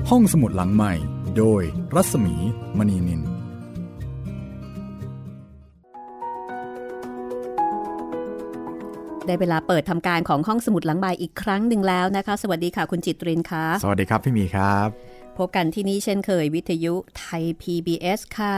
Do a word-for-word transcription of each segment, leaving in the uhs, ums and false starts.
ห้องสมุดหลังใหม่โดยรัศมีมณีนินได้เวลาเปิดทำการของห้องสมุดหลังใหม่อีกครั้งหนึ่งแล้วนะคะสวัสดีค่ะคุณจิตรินค่ะสวัสดีครับพี่หมีครับพบกันที่นี่เช่นเคยวิทยุไทย พี บี เอส ค่ะ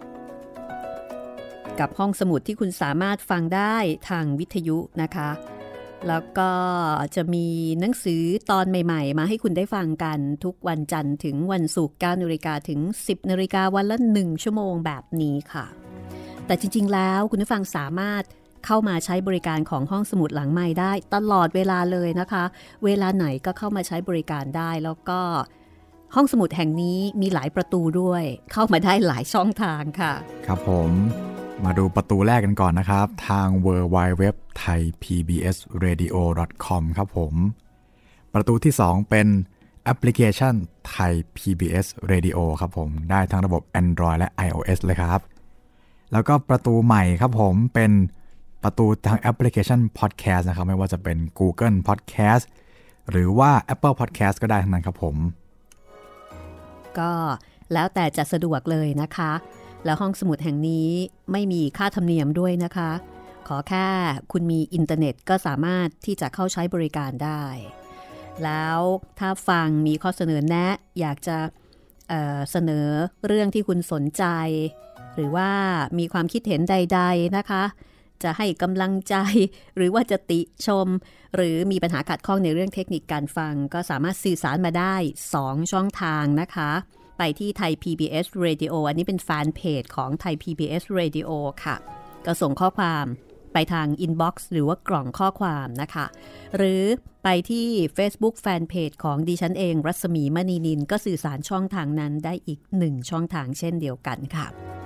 กับห้องสมุดที่คุณสามารถฟังได้ทางวิทยุนะคะแล้วก็จะมีหนังสือตอนใหม่ๆมาให้คุณได้ฟังกันทุกวันจันทร์ถึงวันศุกร์ เก้านาฬิกาถึง สิบนาฬิกาวันละหนึ่งชั่วโมงแบบนี้ค่ะแต่จริงๆแล้วคุณผู้ฟังสามารถเข้ามาใช้บริการของห้องสมุดหลังใหม่ได้ตลอดเวลาเลยนะคะเวลาไหนก็เข้ามาใช้บริการได้แล้วก็ห้องสมุดแห่งนี้มีหลายประตูด้วยเข้ามาได้หลายช่องทางค่ะครับผมมาดูประตูแรกกันก่อนนะครับทาง ดับเบิลยู ดับเบิลยู ดับเบิลยู ดอท ไทย พี บี เอส เรดิโอ ดอท คอม ครับผมประตูที่สองเป็นแอปพลิเคชัน Thai พี บี เอส Radio ครับผมได้ทั้งระบบ Android และ iOS เลยครับแล้วก็ประตูใหม่ครับผมเป็นประตูทางแอปพลิเคชัน Podcast นะครับไม่ว่าจะเป็น Google Podcast หรือว่า Apple Podcast ก็ได้ทั้งนั้นครับผมก็แล้วแต่จะสะดวกเลยนะคะแล้วห้องสมุดแห่งนี้ไม่มีค่าธรรมเนียมด้วยนะคะขอแค่คุณมีอินเทอร์เน็ตก็สามารถที่จะเข้าใช้บริการได้แล้วถ้าฟังมีข้อเสนอแนะอยากจะเอ่อเสนอเรื่องที่คุณสนใจหรือว่ามีความคิดเห็นใดๆนะคะจะให้กำลังใจหรือว่าจะติชมหรือมีปัญหาขัดข้องในเรื่องเทคนิคการฟังก็สามารถสื่อสารมาได้สองช่องทางนะคะไปที่ไทย พี บี เอส Radio อันนี้เป็นแฟนเพจของไทย พี บี เอส Radio ค่ะก็ส่งข้อความไปทางอินบ็อกซ์หรือว่ากล่องข้อความนะคะหรือไปที่ Facebook แฟนเพจของดิฉันเองรัศมีมณีนินก็สื่อสารช่องทางนั้นได้อีกหนึ่งช่องทางเช่นเดียวกันค่ะ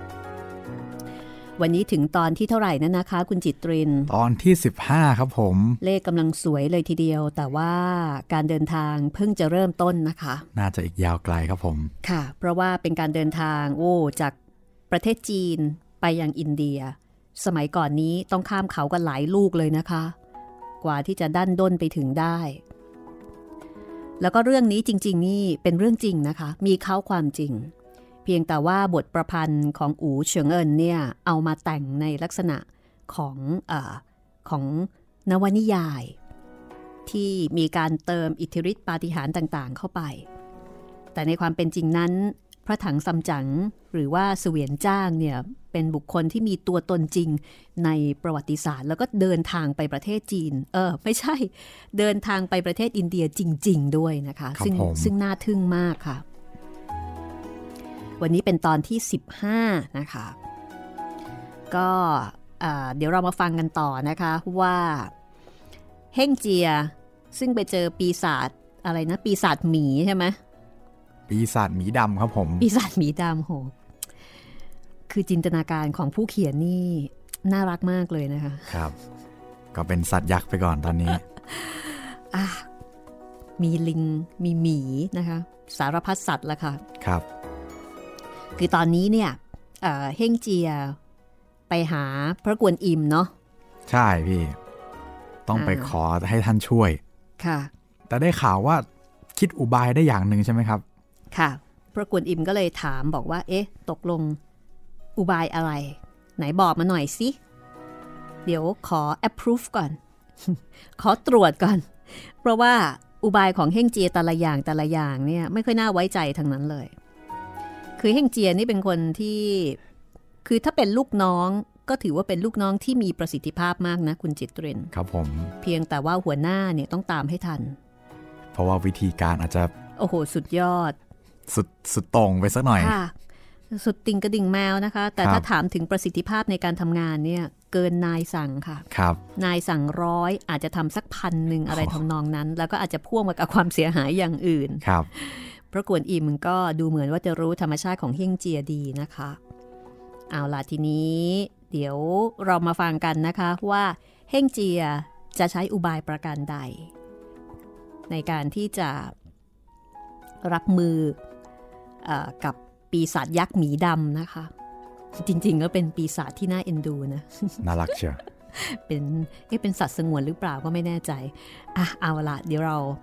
วันนี้ถึงตอนที่เท่าไหร่นั่นนะคะคุณจิตรินตอนที่สิบห้าครับผมเลขกำลังสวยเลยทีเดียวแต่ว่าการเดินทางเพิ่งจะเริ่มต้นนะคะน่าจะอีกยาวไกลครับผมค่ะเพราะว่าเป็นการเดินทางโอ้จากประเทศจีนไปยังอินเดียสมัยก่อนนี้ต้องข้ามเขากันหลายลูกเลยนะคะกว่าที่จะดั้นด้นไปถึงได้แล้วก็เรื่องนี้จริงๆนี่เป็นเรื่องจริงนะคะมีเค้าความจริงเพียงแต่ว่าบทประพันธ์ของอู๋เฉิงเอินเนี่ยเอามาแต่งในลักษณะของเอ่อของนวนิยายที่มีการเติมอิทธิฤทธิปาฏิหาริย์ต่างๆเข้าไปแต่ในความเป็นจริงนั้นพระถังซัมจั๋งหรือว่าเสวียนจ้างเนี่ยเป็นบุคคลที่มีตัวตนจริงในประวัติศาสตร์แล้วก็เดินทางไปประเทศจีนเออไม่ใช่เดินทางไปประเทศอินเดียจริงๆด้วยนะคะซึ่งซึ่งน่าทึ่งมากค่ะวันนี้เป็นตอนที่สิบห้านะคะก็เดี๋ยวเรามาฟังกันต่อนะคะว่าเฮ่งเจียซึ่งไปเจอปีศาจอะไรนะปีศาจหมีใช่ไหมปีศาจหมีดำครับผมปีศาจหมีดำโหคือจินตนาการของผู้เขียนนี่น่ารักมากเลยนะคะครับก็เป็นสัตว์ยักษ์ไปก่อนตอนนี้อ่ะมีลิงมีหมีนะคะสารพัดสัตว์ละค่ะครับคือตอนนี้เนี่ย เอ่อ เฮ่งเจียไปหาพระกวนอิมเนาะใช่พี่ต้องไปขอให้ท่านช่วยค่ะแต่ได้ข่าวว่าคิดอุบายได้อย่างหนึ่งใช่ไหมครับค่ะพระกวนอิมก็เลยถามบอกว่าเอ๊ะตกลงอุบายอะไรไหนบอกมาหน่อยสิเดี๋ยวขอ approve ก่อน ขอตรวจก่อนเพราะว่าอุบายของเฮ่งเจียแต่ละอย่างแต่ละอย่างเนี่ยไม่ค่อยน่าไว้ใจทั้งนั้นเลยคือเฮ่งเจียนี่เป็นคนที่คือถ้าเป็นลูกน้องก็ถือว่าเป็นลูกน้องที่มีประสิทธิภาพมากนะคุณจิตรินครับผมเพียงแต่ว่าหัวหน้าเนี่ยต้องตามให้ทันเพราะว่าวิธีการอาจจะโอ้โหสุดยอดสุดสุดตรงไปสักหน่อยค่ะสุดติ่งกระดิ่งแมวนะคะแต่ถ้าถามถึงประสิทธิภาพในการทำงานเนี่ยเกินนายสั่งค่ะครับนายสั่งร้อยอาจจะทำสักพันหนึ่งอะไรทำนองนั้นแล้วก็อาจจะพ่วงมากับความเสียหายอย่างอื่นครับพระกวนอิมก็ดูเหมือนว่าจะรู้ธรรมชาติของเฮ่งเจียดีนะคะเอาล่ะทีนี้เดี๋ยวเรามาฟังกันนะคะว่าเฮ่งเจียจะใช้อุบายประการใดในการที่จะรับมือเอ่อกับปีศาจยักษ์หมีดำนะคะจริงๆก็เป็นปีศาจที่น่าเอ็นดูนะน่ารักเชียวเป็นเอ๊ะเป็นสัตว์สงวนหรือเปล่าก็ไม่แน่ใจอ่ะเอาละเดี๋ยวเรา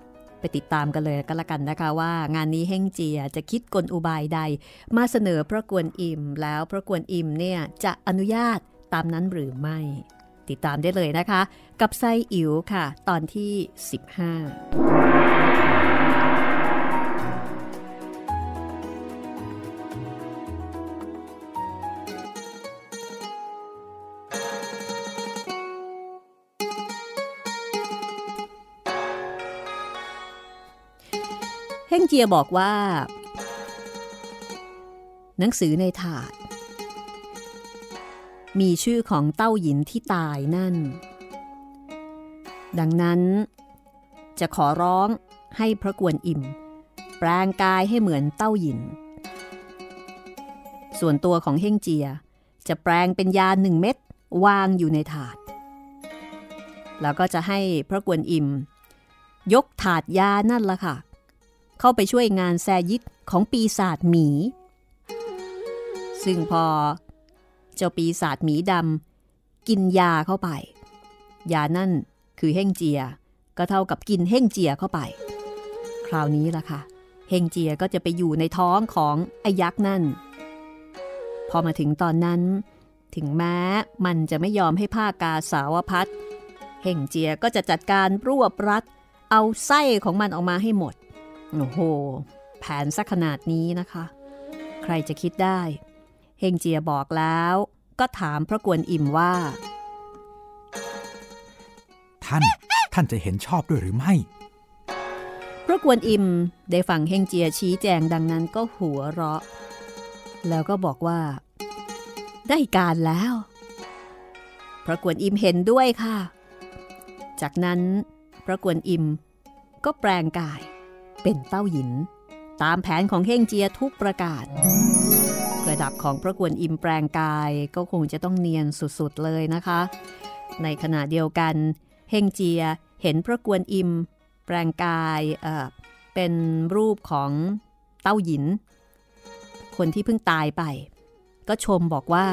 ไปติดตามกันเลยก็แล้วกันนะคะว่างานนี้เฮ่งเจียจะคิดกลอุบายใดมาเสนอพระกวนอิมแล้วพระกวนอิมเนี่ยจะอนุญาตตามนั้นหรือไม่ติดตามได้เลยนะคะกับไซอิ๋วค่ะตอนที่สิบห้าเฮ่งเจียบอกว่าหนังสือในถาดมีชื่อของเต้าหยินที่ตายนั่นดังนั้นจะขอร้องให้พระกวนอิมแปลงกายให้เหมือนเต้าหยินส่วนตัวของเฮ่งเจียจะแปลงเป็นยาหนึ่งเม็ดวางอยู่ในถาดแล้วก็จะให้พระกวนอิมยกถาดยานั่นละค่ะเข้าไปช่วยงานแซยิดของปีศาจหมีซึ่งพอเจ้าปีศาจหมีดำกินยาเข้าไปยานั่นคือเฮ่งเจียก็เท่ากับกินเฮ่งเจียเข้าไปคราวนี้ล่ะค่ะเฮ่งเจียก็จะไปอยู่ในท้องของไอ้ยักษ์นั่นพอมาถึงตอนนั้นถึงแม้มันจะไม่ยอมให้ผ้ากาสาวพัดเฮ่งเจียก็จะจัดการรวบรัดเอาไส้ของมันออกมาให้หมดโอ้โหแผนสักขนาดนี้นะคะใครจะคิดได้เฮ่งเจียบอกแล้วก็ถามพระกวนอิมว่าท่านท่านจะเห็นชอบด้วยหรือไม่พระกวนอิมได้ฟังเฮ่งเจียชี้แจงดังนั้นก็หัวเราะแล้วก็บอกว่าได้การแล้วพระกวนอิมเห็นด้วยค่ะจากนั้นพระกวนอิมก็แปลงกายเป็นเต้าหยินตามแผนของเฮ่งเจียทุกประการระดับของพระกวนอิมแปลงกายก็คงจะต้องเนียนสุดๆเลยนะคะในขณะเดียวกันเฮ่งเจียเห็นพระกวนอิมแปลงกายเอ่อเป็นรูปของเต้าหยินคนที่เพิ่งตายไปก็ชมบอกว่า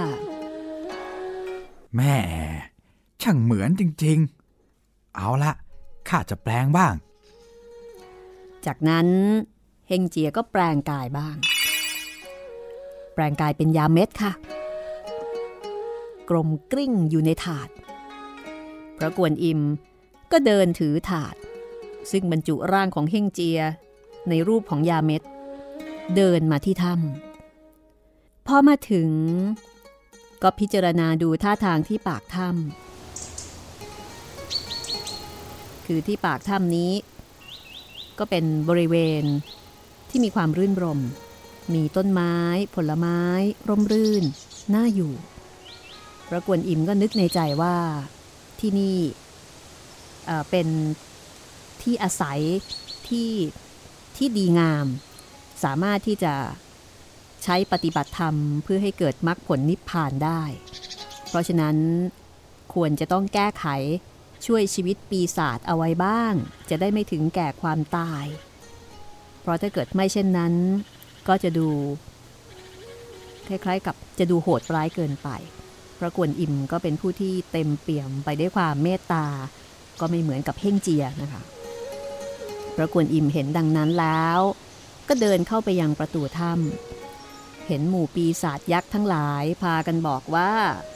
แม่ช่างเหมือนจริงๆเอาละข้าจะแปลงบ้างจากนั้นเฮ่งเจียก็แปลงกายบ้างแปลงกายเป็นยาเม็ดค่ะกลมกลิ้งอยู่ในถาดพระกวนอิมก็เดินถือถาดซึ่งบรรจุร่างของเฮ่งเจียในรูปของยาเม็ดเดินมาที่ถ้ำพอมาถึงก็พิจารณาดูท่าทางที่ปากถ้ำคือที่ปากถ้ำนี้ก็เป็นบริเวณที่มีความรื่นรมมีต้นไม้ผลไม้ร่มรื่นน่าอยู่พระกวนอิมก็นึกในใจว่าที่นี่เอ่อเป็นที่อาศัยที่ที่ดีงามสามารถที่จะใช้ปฏิบัติธรรมเพื่อให้เกิดมรรคผลนิพพานได้เพราะฉะนั้นควรจะต้องแก้ไขช่วยชีวิตปีศาจเอาไว้บ้างจะได้ไม่ถึงแก่ความตายเพราะถ้าเกิดไม่เช่นนั้นก็จะดูคล้ายๆกับจะดูโหดร้ายเกินไปพระกวนอิมก็เป็นผู้ที่เต็มเปี่ยมไปด้วยความเมตตาก็ไม่เหมือนกับเฮ่งเจียนะคะพระกวนอิมเห็นดังนั้นแล้วก็เดินเข้าไปยังประตูถ้ำเห็นหมู่ปีศาจยักษ์ทั้งหลายพากันบอกว่า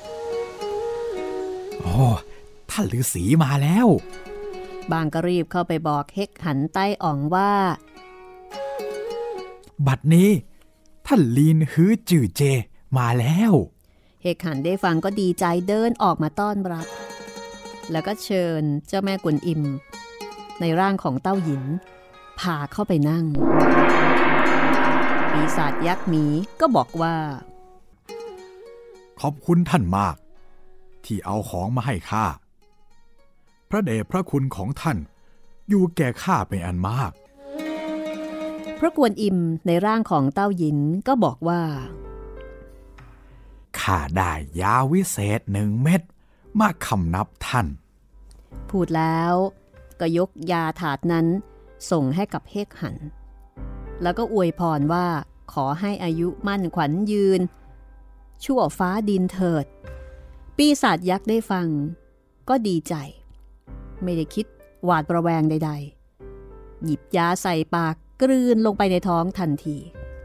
โอ้ท่านฤาษีมาแล้วบางก็รีบเข้าไปบอกเฮกหันใต้อ่องว่าบัดนี้ท่านลีนฮื้อจื่อเจมาแล้วเฮกหันได้ฟังก็ดีใจเดินออกมาต้อนรับแล้วก็เชิญเจ้าแม่กวนอิมในร่างของเต้าหยินพาเข้าไปนั่งปีศาจยักษ์หมีก็บอกว่าขอบคุณท่านมากที่เอาของมาให้ข้าพระเดชพระคุณของท่านอยู่แก่ข้าเป็นอันมากพระกวนอิมในร่างของเต้าหยินก็บอกว่าข้าได้ยาวิเศษหนึ่งเม็ดมาคำนับท่านพูดแล้วก็ยกยาถาดนั้นส่งให้กับเฮกหันแล้วก็อวยพรว่าขอให้อายุมั่นขวัญยืนชั่วฟ้าดินเถิดปีศาจยักษ์ได้ฟังก็ดีใจไม่ได้คิดหวาดระแวงใดหยิบยาใส่ปากกลืนลงไปในท้องทันที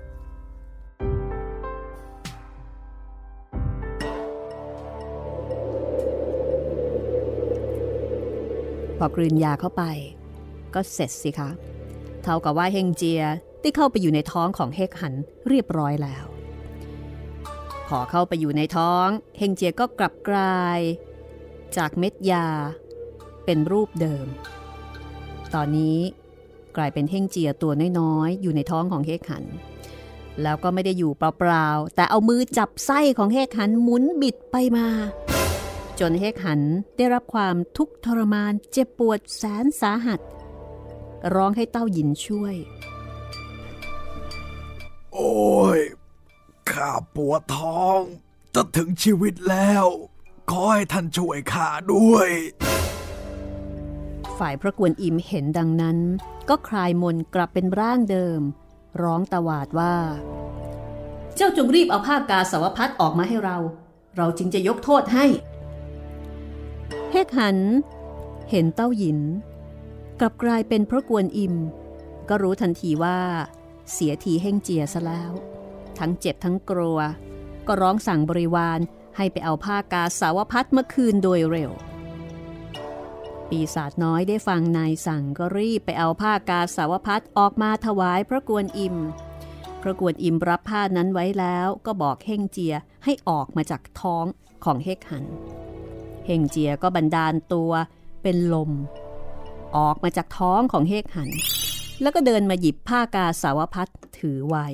พอกลืนยาเข้าไปก็เสร็จสิคะเท่ากับว่าเฮงเจียได้เข้าไปอยู่ในท้องของเฮกหันเรียบร้อยแล้วพอเข้าไปอยู่ในท้องเฮงเจียก็กลับกลายจากเม็ดยาเป็นรูปเดิมตอนนี้กลายเป็นเฮงเจียตัวน้อยๆอยู่ในท้องของเฮกหันแล้วก็ไม่ได้อยู่เปล่าๆแต่เอามือจับไส้ของเฮกหันหมุนบิดไปมาจนเฮกหันได้รับความทุกข์ทรมานเจ็บปวดแสนสาหัสร้องให้เต้าหยินช่วยโอ้ยข้าปวดท้องจะถึงชีวิตแล้วขอให้ท่านช่วยข้าด้วยฝ่ายพระกวนอิมเห็นดังนั้นก็คลายมนต์กลับเป็นร่างเดิมร้องตวาดว่าเจ้าจงรีบเอาผ้ากาสาวพัดออกมาให้เราเราจึงจะยกโทษให้เฮกหันเห็นเต้าหยินกลับกลายเป็นพระกวนอิมก็รู้ทันทีว่าเสียทีเฮ่งเจียซะแล้วทั้งเจ็บทั้งกลัวก็ร้องสั่งบริวารให้ไปเอาผ้ากาสาวพัดมาคืนโดยเร็วปีศาจน้อยได้ฟังนายสั่งก็รีบไปเอาผ้ากาสาวพัดออกมาถวายพระกวนอิมพระกวนอิมรับผ้านั้นไว้แล้วก็บอกเฮ่งเจียให้ออกมาจากท้องของเฮกหันเฮ่งเจียก็บันดาลตัวเป็นลมออกมาจากท้องของเฮกหันแล้วก็เดินมาหยิบผ้ากาสาวพัดถือไว้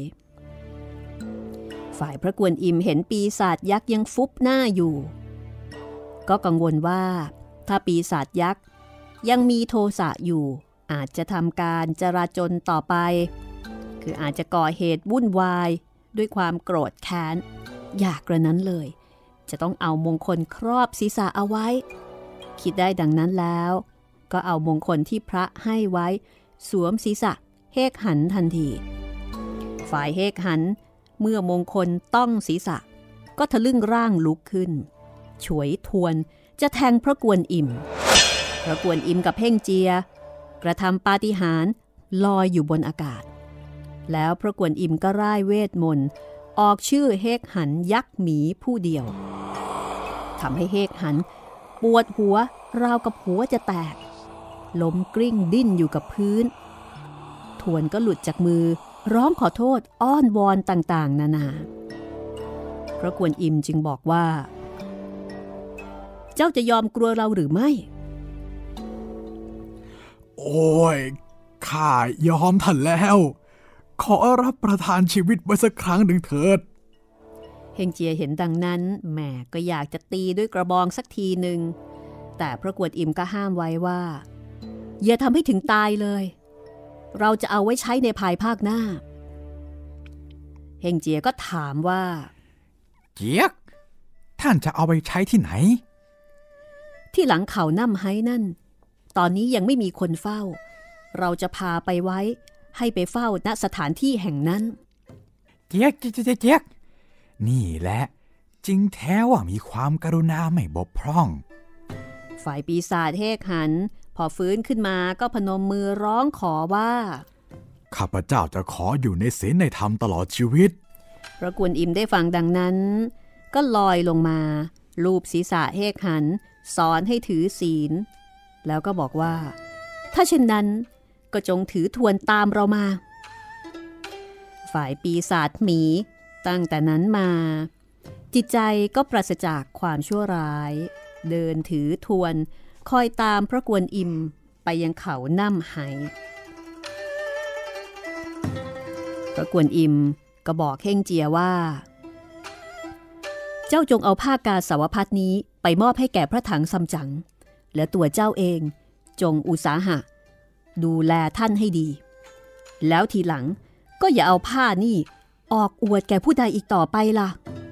ฝ่ายพระกวนอิมเห็นปีศาจยักษ์ยังฟุบหน้าอยู่ก็กังวลว่าถ้าปีศาจยักษ์ยังมีโทสะอยู่อาจจะทำการจราจรต่อไปคืออาจจะก่อเหตุวุ่นวายด้วยความโกรธแค้นอยากกระนั้นเลยจะต้องเอามงคลครอบศีรษะเอาไว้คิดได้ดังนั้นแล้วก็เอามงคลที่พระให้ไว้สวมศีรษะเฮกหันทันทีฝ่ายเฮกหันเมื่อมงคลต้องศีรษะก็ทะลึ่งร่างลุกขึ้นฉวยทวนจะแทงพระกวนอิมพระกวนอิมกับเฮ่งเจียกระทำปาฏิหาริย์ลอยอยู่บนอากาศแล้วพระกวนอิมก็ร่ายเวทมนต์ออกชื่อเฮกหันยักษ์หมีผู้เดียวทำให้เฮกหันปวดหัวราวกับหัวจะแตกล้มกลิ้งดิ้นอยู่กับพื้นทวนก็หลุดจากมือร้องขอโทษอ้อนวอนต่างๆนานาพระกวนอิมจึงบอกว่าเจ้าจะยอมกลัวเราหรือไม่โอ้ยข้ายอมท่านแล้วขอรับประทานชีวิตไว้สักครั้งหนึ่งเถิดเฮงเจียเห็นดังนั้นแหมก็อยากจะตีด้วยกระบองสักทีหนึ่งแต่พระกวนอิมก็ห้ามไว้ว่าอย่าทำให้ถึงตายเลยเราจะเอาไว้ใช้ในภายภาคหน้าเฮงเจียก็ถามว่าเจียกท่านจะเอาไปใช้ที่ไหนที่หลังเขาน้ำไห้นั่นตอนนี้ยังไม่มีคนเฝ้าเราจะพาไปไว้ให้ไปเฝ้าณสถานที่แห่งนั้นเจียกเจียกเจียกนี่แหละจริงแท้ว่ามีความกรุณาไม่บกพร่องฝ่ายปีศาจเฮกหันพอฟื้นขึ้นมาก็พนมมือร้องขอว่าข้าพเจ้าจะขออยู่ในศีลในธรรมตลอดชีวิตพระกวนอิมได้ฟังดังนั้นก็ลอยลงมาลูบศีรษะเฮกหันสอนให้ถือศีลแล้วก็บอกว่าถ้าเช่นนั้นก็จงถือทวนตามเรามาฝ่ายปีศาจหมีตั้งแต่นั้นมาจิตใจก็ปราศจากความชั่วร้ายเดินถือทวนคอยตามพระกวนอิมไปยังเขาน้ำไหพระกวนอิมก็บอกเฮ่งเจียว่าเจ้าจงเอาผ้ากาสาวพัดนี้ไปมอบให้แก่พระถังซัมจั๋งและตัวเจ้าเองจงอุตสาหะดูแลท่านให้ดีแล้วทีหลังก็อย่าเอาผ้านี่ออกอวดแก่ผู้ใดอีกต่อไปล่ะ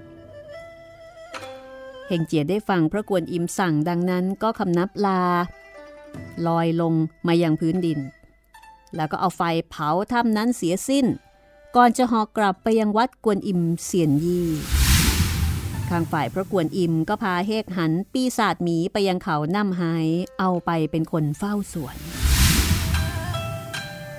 เฮงเจียได้ฟังพระกวนอิมสั่งดังนั้นก็คำนับลาลอยลงมายังพื้นดินแล้วก็เอาไฟเผาถ้ำนั้นเสียสิ้นก่อนจะหอกกลับไปยังวัดกวนอิมเซียนยี่ข้างฝ่ายพระกวนอิมก็พาเฮกหันปีศาจหมีไปยังเขาน้ำไฮเอาไปเป็นคนเฝ้าสวน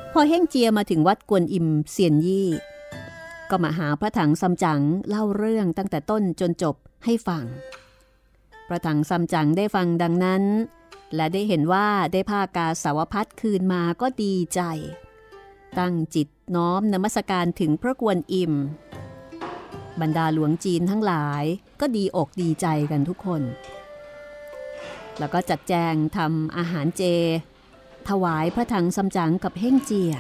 พอเฮ่งเจียมาถึงวัดกวนอิมเซียนยี่ก็มาหาพระถังซัมจั๋งเล่าเรื่องตั้งแต่ต้นจนจบให้ฟังพระถังซัมจั๋งได้ฟังดังนั้นและได้เห็นว่าได้ผ้ากาสาวพัดคืนมาก็ดีใจตั้งจิตน้อมนมัสการถึงพระกวนอิมบรรดาหลวงจีนทั้งหลายก็ดีอกดีใจกันทุกคนแล้วก็จัดแจงทำอาหารเจถวายพระถังซัมจั๋งกับเฮ่งเจีย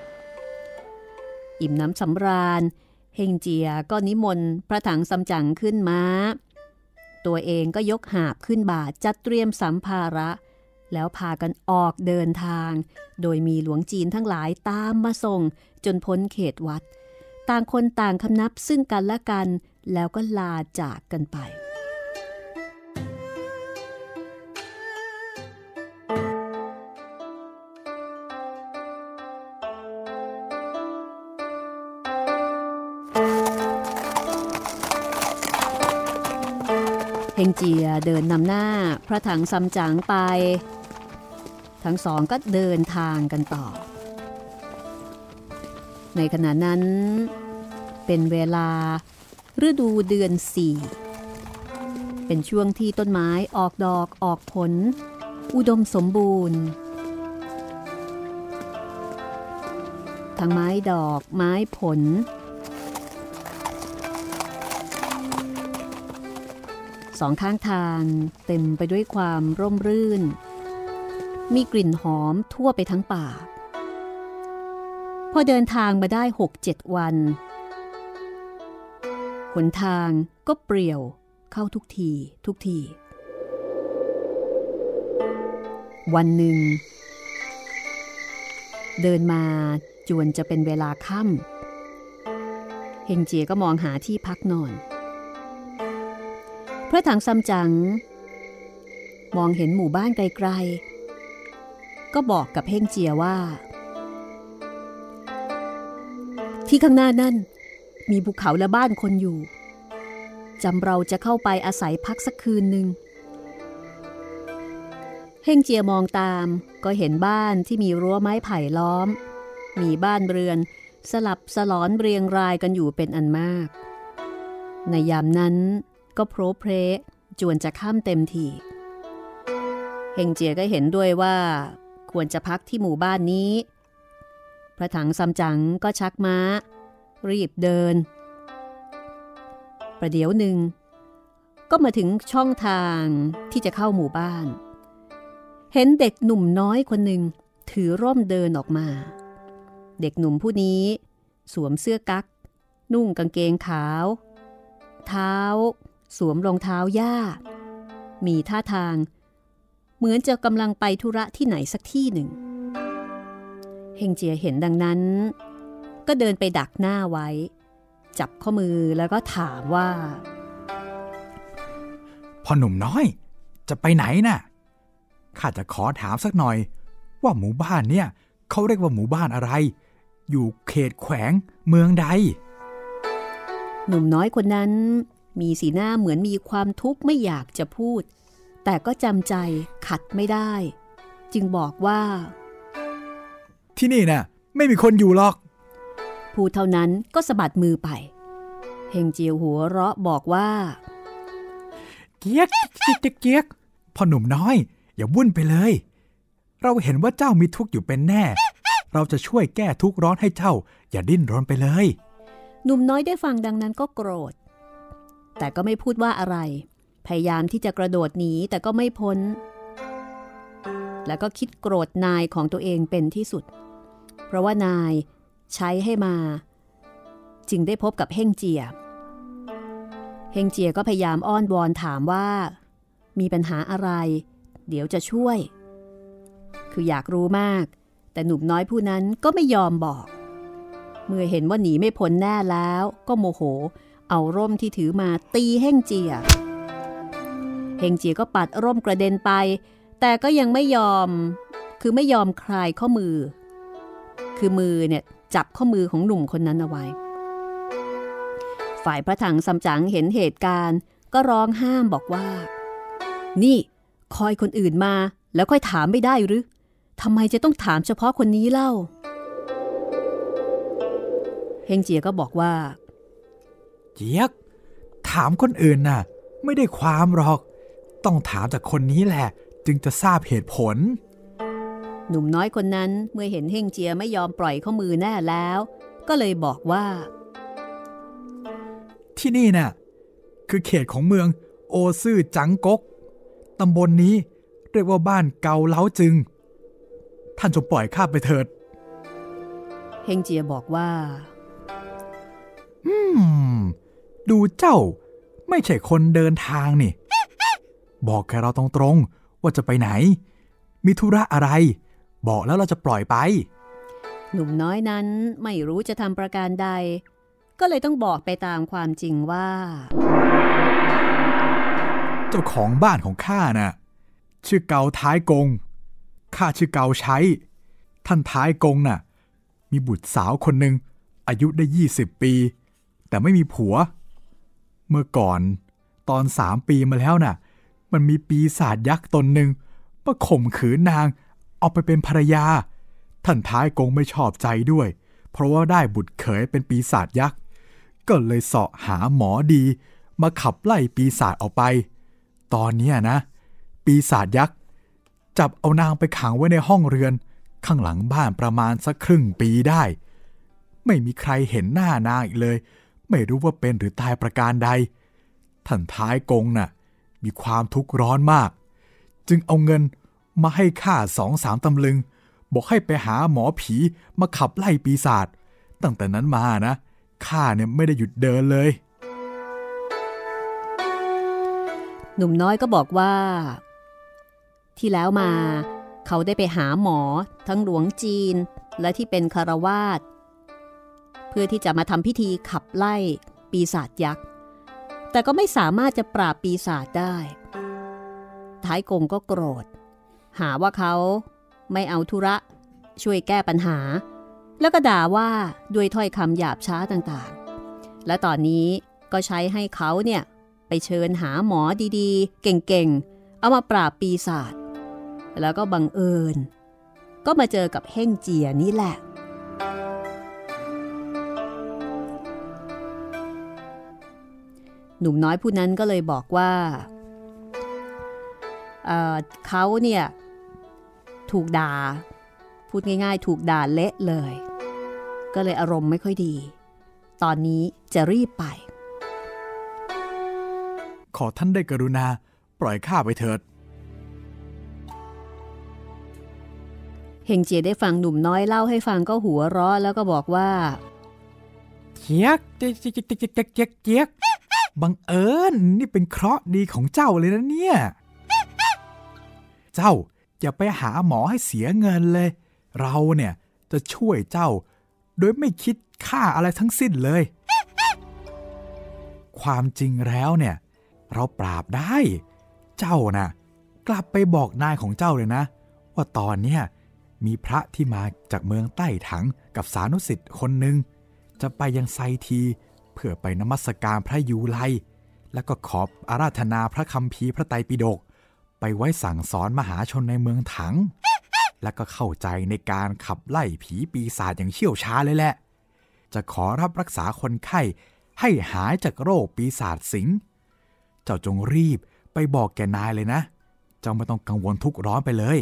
อิ่มน้ำสำราญเฮ่งเจียก็นิมนต์พระถังซัมจั๋งขึ้นม้าตัวเองก็ยกหาบขึ้นบ่าจัดเตรียมสัมภาระแล้วพากันออกเดินทางโดยมีหลวงจีนทั้งหลายตามมาส่งจนพ้นเขตวัดต่างคนต่างคำนับซึ่งกันและกันแล้วก็ลาจากกันไปเฮงเจียเดินนำหน้าพระถังซัมจั๋งไปทั้งสองก็เดินทางกันต่อในขณะนั้นเป็นเวลาฤดูเดือนสี่เป็นช่วงที่ต้นไม้ออกดอกออกผลอุดมสมบูรณ์ทั้งไม้ดอกไม้ผลสองข้างทางเต็มไปด้วยความร่มรื่นมีกลิ่นหอมทั่วไปทั้งป่าพอเดินทางมาได้ หกเจ็ด วันหนทางก็เปรี่ยวเข้าทุกทีทุกทีวันหนึ่งเดินมาจวนจะเป็นเวลาค่ำเฮงเจียก็มองหาที่พักนอนพระถังซัมจั๋งมองเห็นหมู่บ้านไกลๆก็บอกกับเฮ่งเจียว่าที่ข้างหน้านั่นมีภูเขาและบ้านคนอยู่จำเราจะเข้าไปอาศัยพักสักคืนหนึ่งเฮ่งเจียมองตามก็เห็นบ้านที่มีรั้วไม้ไผ่ล้อมมีบ้านเรือนสลับสลอนเรียงรายกันอยู่เป็นอันมากในยามนั้นก็โผล่เพลจวนจะค่ำเต็มทีเฮงเจียก็เห็นด้วยว่าควรจะพักที่หมู่บ้านนี้พระถังซัมจั๋งก็ชักม้ารีบเดินประเดี๋ยวหนึ่งก็มาถึงช่องทางที่จะเข้าหมู่บ้านเห็นเด็กหนุ่มน้อยคนหนึ่งถือร่มเดินออกมาเด็กหนุ่มผู้นี้สวมเสื้อกั๊กนุ่งกางเกงขาวเท้าสวมรองเท้าหญ้ามีท่าทางเหมือนจะกำลังไปธุระที่ไหนสักที่หนึ่งเฮงเจียเห็นดังนั้นก็เดินไปดักหน้าไว้จับข้อมือแล้วก็ถามว่าพ่อหนุ่มน้อยจะไปไหนน่ะข้าจะขอถามสักหน่อยว่าหมู่บ้านเนี่ยเขาเรียกว่าหมู่บ้านอะไรอยู่เขตแขวงเมืองใดหนุ่มน้อยคนนั้นมีสีหน้าเหมือนมีความทุกข์ไม่อยากจะพูดแต่ก็จำใจขัดไม่ได้จึงบอกว่าที่นี่น่ะไม่มีคนอยู่หรอกพูดเท่านั้นก็สะบัดมือไปเฮงเจียวหัวเราะบอกว่าเกียกเกียกเกียกพ่อหนุ่มน้อยอย่าวุ่นไปเลยเราเห็นว่าเจ้ามีทุกข์อยู่เป็นแน่เราจะช่วยแก้ทุกข์ร้อนให้เจ้าอย่าดิ้นรนไปเลยหนุ่มน้อยได้ฟังดังนั้นก็โกรธแต่ก็ไม่พูดว่าอะไรพยายามที่จะกระโดดหนีแต่ก็ไม่พ้นแล้วก็คิดโกรธนายของตัวเองเป็นที่สุดเพราะว่านายใช้ให้มาจึงได้พบกับเฮ่งเจียเฮ่งเจียก็พยายามอ้อนวอนถามว่ามีปัญหาอะไรเดี๋ยวจะช่วยคืออยากรู้มากแต่หนุ่มน้อยผู้นั้นก็ไม่ยอมบอกเมื่อเห็นว่าหนีไม่พ้นแน่แล้วก็โมโหเอาร่มที่ถือมาตีเฮ่งเจียเฮ่งเจียก็ปัดร่มกระเด็นไปแต่ก็ยังไม่ยอมคือไม่ยอมคลายข้อมือคือมือเนี่ยจับข้อมือของหนุ่มคนนั้นเอาไว้ฝ่ายพระถังซัมจั๋งเห็นเหตุการณ์ก็ร้องห้ามบอกว่านี่คอยคนอื่นมาแล้วค่อยถามไม่ได้หรือทำไมจะต้องถามเฉพาะคนนี้เล่าเฮงเจียก็บอกว่าเจี๊ยกถามคนอื่นน่ะไม่ได้ความหรอกต้องถามจากคนนี้แหละจึงจะทราบเหตุผลหนุ่มน้อยคนนั้นเมื่อเห็นเฮงเจียไม่ยอมปล่อยข้อมือแน่แล้วก็เลยบอกว่าที่นี่น่ะคือเขตของเมืองโอซื่อจังก๊กตำบล น, นี้เรียกว่าบ้านเกาเล้าจึงท่านจงปล่อยข้าไปเถิดเฮงเจียบอกว่าอืมดูเจ้าไม่ใช่คนเดินทางนี่บอกแค่เราตรงๆว่าจะไปไหนมีธุระอะไรบอกแล้วเราจะปล่อยไปหนุ่มน้อยนั้นไม่รู้จะทำประการใดก็เลยต้องบอกไปตามความจริงว่าเจ้าของบ้านของข้าน่ะชื่อเกาท้ายกงข้าชื่อเกาใช้ท่านท้ายกงน่ะมีบุตรสาวคนหนึ่งอายุได้ยี่สิบปีแต่ไม่มีผัวเมื่อก่อนตอนสามปีมาแล้วน่ะมันมีปีศาจยักษ์ตนหนึ่งมาข่มขืนนางเอาไปเป็นภรรยาท่านท้ายกงไม่ชอบใจด้วยเพราะว่าได้บุตรเขยเป็นปีศาจยักษ์ก็เลยเสาะหาหมอดีมาขับไล่ปีศาจออกไปตอนนี้นะปีศาจยักษ์จับเอานางไปขังไว้ในห้องเรือนข้างหลังบ้านประมาณสักครึ่งปีได้ไม่มีใครเห็นหน้านางอีกเลยไม่รู้ว่าเป็นหรือตายประการใดท่านท้ายกงน่ะมีความทุกข์ร้อนมากจึงเอาเงินมาให้ข้าสองสามตำลึงบอกให้ไปหาหมอผีมาขับไล่ปีศาจตั้งแต่นั้นมานะข้าเนี่ยไม่ได้หยุดเดินเลยหนุ่มน้อยก็บอกว่าที่แล้วมาเขาได้ไปหาหมอทั้งหลวงจีนและที่เป็นคฤหัสถ์เพื่อที่จะมาทำพิธีขับไล่ปีศาจยักษ์แต่ก็ไม่สามารถจะปราบปีศาจได้ท้ายกงก็โกรธหาว่าเขาไม่เอาธุระช่วยแก้ปัญหาแล้วก็ด่าว่าด้วยถ้อยคำหยาบช้าต่างๆและตอนนี้ก็ใช้ให้เขาเนี่ยไปเชิญหาหมอดีๆเก่งๆเอามาปราบปีศาจแล้วก็บังเอิญก็มาเจอกับเฮ่งเจียนี่แหละหนุ่มน้อยผู้นั้นก็เลยบอกว่า เอ่อ เขาเนี่ยถูกด่าพูดง่ายๆถูกด่าเละเลยก็เลยอารมณ์ไม่ค่อยดีตอนนี้จะรีบไปขอท่านได้กรุณาปล่อยข้าไปเถิดเฮงเจียได้ฟังหนุ่มน้อยเล่าให้ฟังก็หัวเราะแล้วก็บอกว่าเจี๊ยกเจี๊ยกเจี๊ยกเจี๊ยกเจี๊ยกเจี๊ยกบังเอิญนี่เป็นเคราะห์ดีของเจ้าเลยนะเนี่ยเจ้าอย่าไปหาหมอให้เสียเงินเลยเราเนี่ยจะช่วยเจ้าโดยไม่คิดค่าอะไรทั้งสิ้นเลยความจริงแล้วเนี่ยเราปราบได้เจ้าน่ะกลับไปบอกนายของเจ้าเลยนะว่าตอนเนี้ยมีพระที่มาจากเมืองใต้ถังกับสานุสิทธิ์คนหนึ่งจะไปยังไซทีเพื่อไปนมัสการพระยูไลแล้วก็ขออาราธนาพระคัมภีร์พระไตรปิฎกไปไว้สั่งสอนมหาชนในเมืองถังแล้วก็เข้าใจในการขับไล่ผีปีศาจอย่างเชี่ยวชาญเลยแหละจะขอรับรักษาคนไข้ให้หายจากโรคปีศาจสิงเจ้าจงรีบไปบอกแกนายเลยนะเจ้าไม่ต้องกังวลทุกข์ร้อนไปเลย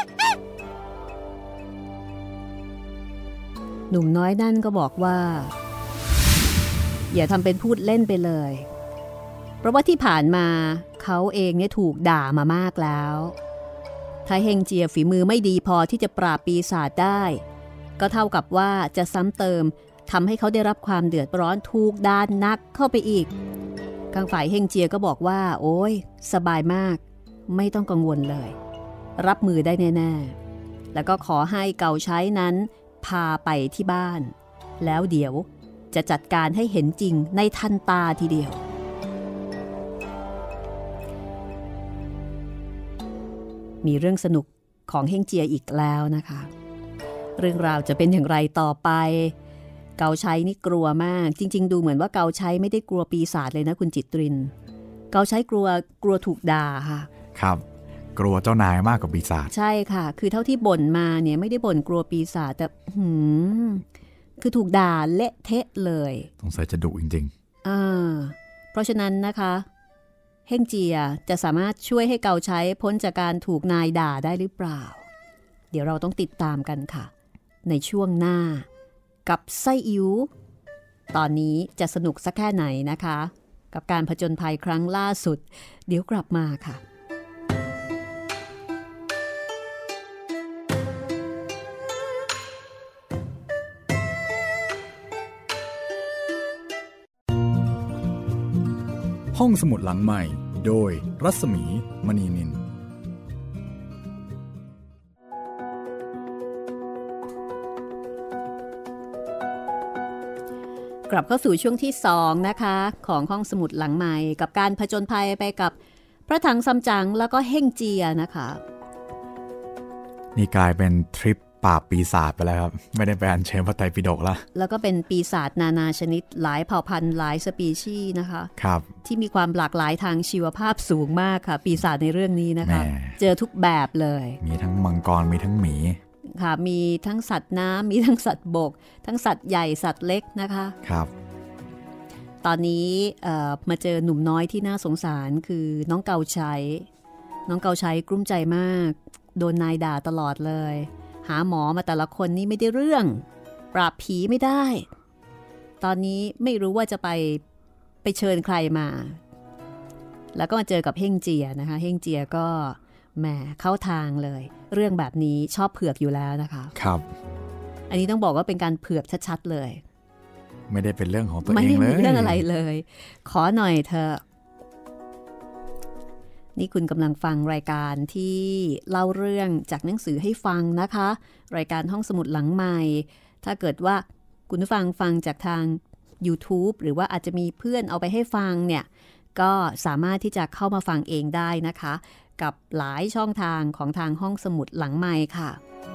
หนุ่มน้อยนั่นก็บอกว่าอย่าทำเป็นพูดเล่นไปเลยเพราะว่าที่ผ่านมาเขาเองเนี่ยถูกด่ามามากแล้วถ้าเฮงเจียฝีมือไม่ดีพอที่จะปราบปีศาจได้ก็เท่ากับว่าจะซ้ำเติมทำให้เขาได้รับความเดือดร้อนถูกด่านักเข้าไปอีกข้างฝ่ายเฮงเจียก็บอกว่าโอ้ยสบายมากไม่ต้องกังวลเลยรับมือได้แน่ๆแล้วก็ขอให้เกาใช้นั้นพาไปที่บ้านแล้วเดี๋ยวจะจัดการให้เห็นจริงในทันตาทีเดียวมีเรื่องสนุกของเฮงเจียอีกแล้วนะคะเรื่องราวจะเป็นอย่างไรต่อไปเกาใช้นี่กลัวมากจริงๆดูเหมือนว่าเกาใช้ไม่ได้กลัวปีศาจเลยนะคุณจิตรินเกาใช้กลัวกลัวถูกด่าค่ะครับกลัวเจ้านายมากกว่าปีศาจใช่ค่ะคือเท่าที่บ่นมาเนี่ยไม่ได้บ่นกลัวปีศาจแต่หืมคือถูกด่าเละเทะเลยสงสัยจะดุจริงๆอ่าเพราะฉะนั้นนะคะเฮ่งเจียจะสามารถช่วยให้เกาใช้พ้นจากการถูกนายด่าได้หรือเปล่าเดี๋ยวเราต้องติดตามกันค่ะในช่วงหน้ากับไส้อิ๋วตอนนี้จะสนุกสักแค่ไหนนะคะกับการผจญภัยครั้งล่าสุดเดี๋ยวกลับมาค่ะห้องสมุดหลังใหม่โดยรัศมีมณีนินกลับเข้าสู่ช่วงที่สองนะคะของห้องสมุดหลังใหม่กับการผจญภัยไปกับพระถังซัมจั๋งแล้วก็เฮ่งเจียนะคะนี่กลายเป็นทริปปราบปีศาจไปแล้วครับไม่ได้ไปอ่านเชิญพระไตรปิฎกละแล้วก็เป็นปีศาจนานาชนิดหลายเผ่าพันธุ์หลายสปีชีส์นะคะครับที่มีความหลากหลายทางชีวภาพสูงมากค่ะปีศาจในเรื่องนี้นะคะเจอทุกแบบเลยมีทั้งมังกรมีทั้งหมีค่ะมีทั้งสัตว์น้ำมีทั้งสัตว์บกทั้งสัตว์ใหญ่สัตว์เล็กนะคะครับตอนนี้มาเจอหนุ่มน้อยที่น่าสงสารคือน้องเกาชัยน้องเกาชัยกลุ้มใจมากโดนนายด่าตลอดเลยหาหมอมาแต่ละคนนี่ไม่ได้เรื่องปราบผีไม่ได้ตอนนี้ไม่รู้ว่าจะไปไปเชิญใครมาแล้วก็มาเจอกับเฮ่งเจียนะคะเฮ่งเจียก็แหมเข้าทางเลยเรื่องแบบนี้ชอบเผือกอยู่แล้วนะคะครับอันนี้ต้องบอกว่าเป็นการเผือกชัดๆเลยไม่ได้เป็นเรื่องของตัวเองเลยไม่ได้มีเรื่องอะไรเลยขอหน่อยเถอะนี่คุณกำลังฟังรายการที่เล่าเรื่องจากหนังสือให้ฟังนะคะรายการห้องสมุดหลังใหม่ถ้าเกิดว่าคุณผู้ฟังฟังจากทาง YouTube หรือว่าอาจจะมีเพื่อนเอาไปให้ฟังเนี่ยก็สามารถที่จะเข้ามาฟังเองได้นะคะกับหลายช่องทางของทางห้องสมุดหลังใหม่ค่ะ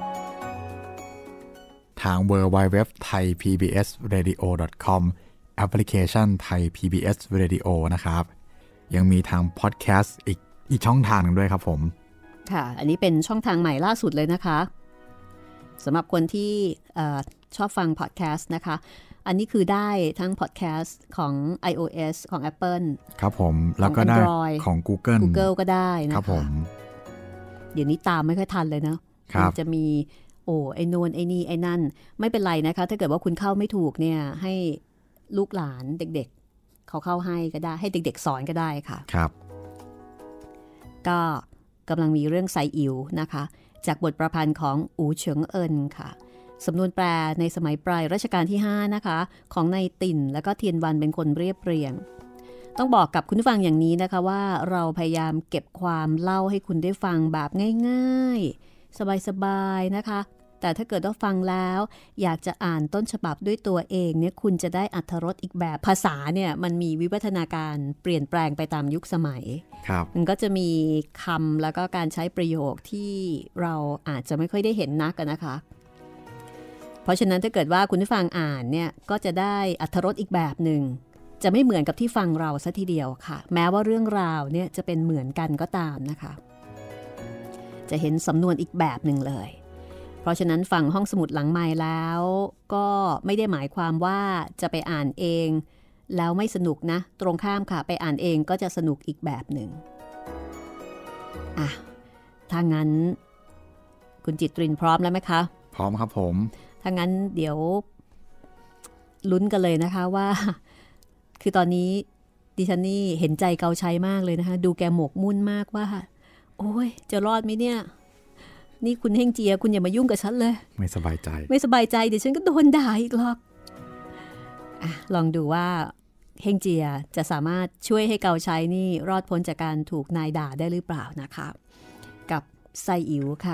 ทาง ดับเบิลยู ดับเบิลยู ดับเบิลยู ดอท ไทย พี บี เอส เรดิโอ ดอท คอม แอปพลิเคชัน Thai พี บี เอส Radio นะครับยังมีทางพอดแคสต์อีกอีกช่องทางนึงด้วยครับผมค่ะอันนี้เป็นช่องทางใหม่ล่าสุดเลยนะคะสำหรับคนที่ชอบฟังพอดแคสต์นะคะอันนี้คือได้ทั้งพอดแคสต์ของ iOS ของ Apple ครับผมแล้วก็ได้ของ Google Google ก็ได้นะคะครับผมเดี๋ยวนี้ตามไม่ค่อยทันเลยนะมันจะมีโอ้ไอ้โนนไอ้นี่ไอ้นั่นไม่เป็นไรนะคะถ้าเกิดว่าคุณเข้าไม่ถูกเนี่ยให้ลูกหลานเด็กๆเขาเข้าให้ก็ได้ให้เด็กๆสอนก็ได้ค่ะครับก็กำลังมีเรื่องไซอิ๋วนะคะจากบทประพันธ์ของอู๋เฉิงเอินค่ะสำนวนแปลในสมัยปลายรัชกาลที่ห้านะคะของนายติ่นและก็เทียนวันเป็นคนเรียบเรียงต้องบอกกับคุณผู้ฟังอย่างนี้นะคะว่าเราพยายามเก็บความเล่าให้คุณได้ฟังแบบง่ายๆสบายๆนะคะแต่ถ้าเกิดว่าฟังแล้วอยากจะอ่านต้นฉบับด้วยตัวเองเนี่ยคุณจะได้อรรถรสอีกแบบภาษาเนี่ยมันมีวิวัฒนาการเปลี่ยนแปลงไปตามยุคสมัยมันก็จะมีคำแล้วก็การใช้ประโยคที่เราอาจจะไม่ค่อยได้เห็นนักนะคะเพราะฉะนั้นถ้าเกิดว่าคุณผู้ฟังอ่านเนี่ยก็จะได้อรรถรสอีกแบบหนึ่งจะไม่เหมือนกับที่ฟังเราซะทีเดียวค่ะแม้ว่าเรื่องราวเนี่ยจะเป็นเหมือนกันก็ตามนะคะจะเห็นสำนวนอีกแบบหนึ่งเลยเพราะฉะนั้นฟังห้องสมุดหลังไมค์แล้วก็ไม่ได้หมายความว่าจะไปอ่านเองแล้วไม่สนุกนะตรงข้ามค่ะไปอ่านเองก็จะสนุกอีกแบบหนึ่งอ่ะถ้างั้นคุณจิตรินพร้อมแล้วไหมคะพร้อมครับผมถ้างั้นเดี๋ยวลุ้นกันเลยนะคะว่าคือตอนนี้ดิฉันนี่เห็นใจเกาชัยมากเลยนะคะดูแกหมกมุ่นมากว่าโอ้ยจะรอดไหมเนี่ยนี่คุณเฮ่งเจียคุณอย่ามายุ่งกับฉันเลยไม่สบายใจไม่สบายใจเดี๋ยวฉันก็โดนด่าอีกหรอกอ่ะลองดูว่าเฮ่งเจียจะสามารถช่วยให้เกาชัยนี่รอดพ้นจากการถูกนายด่าได้หรือเปล่านะคะกับไซอิ๋วค่ะ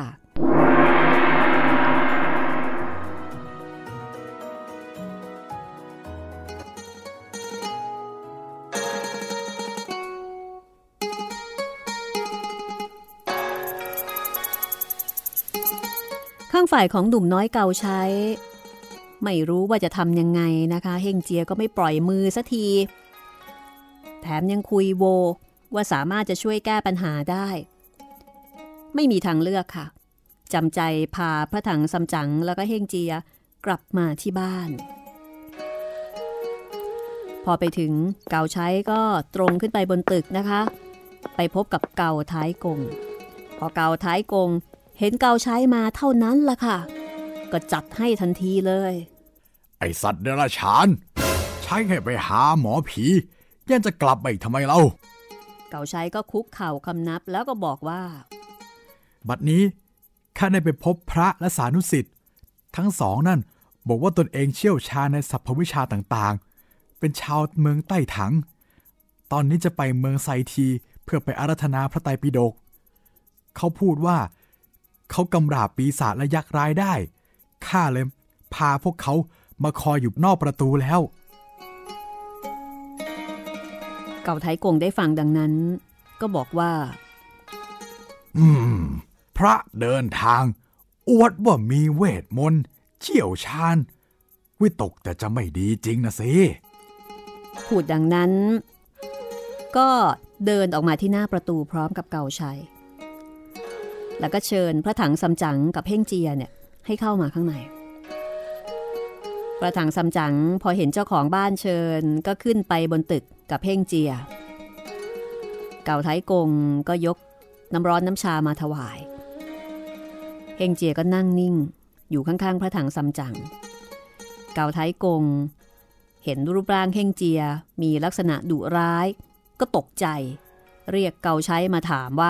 ข้างฝ่ายของหนุ่มน้อยเกาใช้ไม่รู้ว่าจะทำยังไงนะคะเฮ่งเจียก็ไม่ปล่อยมือสักทีแถมยังคุยโวว่าสามารถจะช่วยแก้ปัญหาได้ไม่มีทางเลือกค่ะจำใจพาพระถังซัมจั๋งแล้วก็เฮ่งเจียกลับมาที่บ้านพอไปถึงเก่าใช้ก็ตรงขึ้นไปบนตึกนะคะไปพบกับเก่าท้ายกงพอเก่าท้ายกงเห็นเก่าใช้มาเท่านั้นล่ะค่ะก็จัดให้ทันทีเลยไอสัตว์เดรัจฉานใช้ให้ไปหาหมอผียังจะกลับไปทำไมเล่าเก่าใช้ก็คุกเข่าคำนับแล้วก็บอกว่าบัดนี้ข้าได้ไปพบพระและสานุสิทธิ์ทั้งสองนั่นบอกว่าตนเองเชี่ยวชาญในสรรพวิชาต่างๆเป็นชาวเมืองใต้ถังตอนนี้จะไปเมืองไซทีเพื่อไปอาราธนาพระไตรปิฎกเขาพูดว่าเขากำราบปีศาจและยักษ์ร้ายได้ข้าเลยพาพวกเขามาคอยอยู่นอกประตูแล้วเก่าไทกงได้ฟังดังนั้นก็บอกว่าอืมพระเดินทางอวดว่ามีเวทมนต์เชี่ยวชาญวิตกแต่จะไม่ดีจริงนะสิพูดดังนั้นก็เดินออกมาที่หน้าประตูพร้อมกับเก่าชัยแล้วก็เชิญพระถังซัมจั๋งกับเพ่งเจียเนี่ยให้เข้ามาข้างในพระถังซัมจั๋งพอเห็นเจ้าของบ้านเชิญก็ขึ้นไปบนตึกกับเพ่งเจียเก่าไทกงก็ยกน้ำร้อนน้ำชามาถวายเพ่งเจียก็นั่งนิ่งอยู่ข้างๆพระถังซัมจั๋งเก่าไทกงเห็นรูปร่างเพ่งเจียมีลักษณะดุร้ายก็ตกใจเรียกเก่าใช้มาถามว่า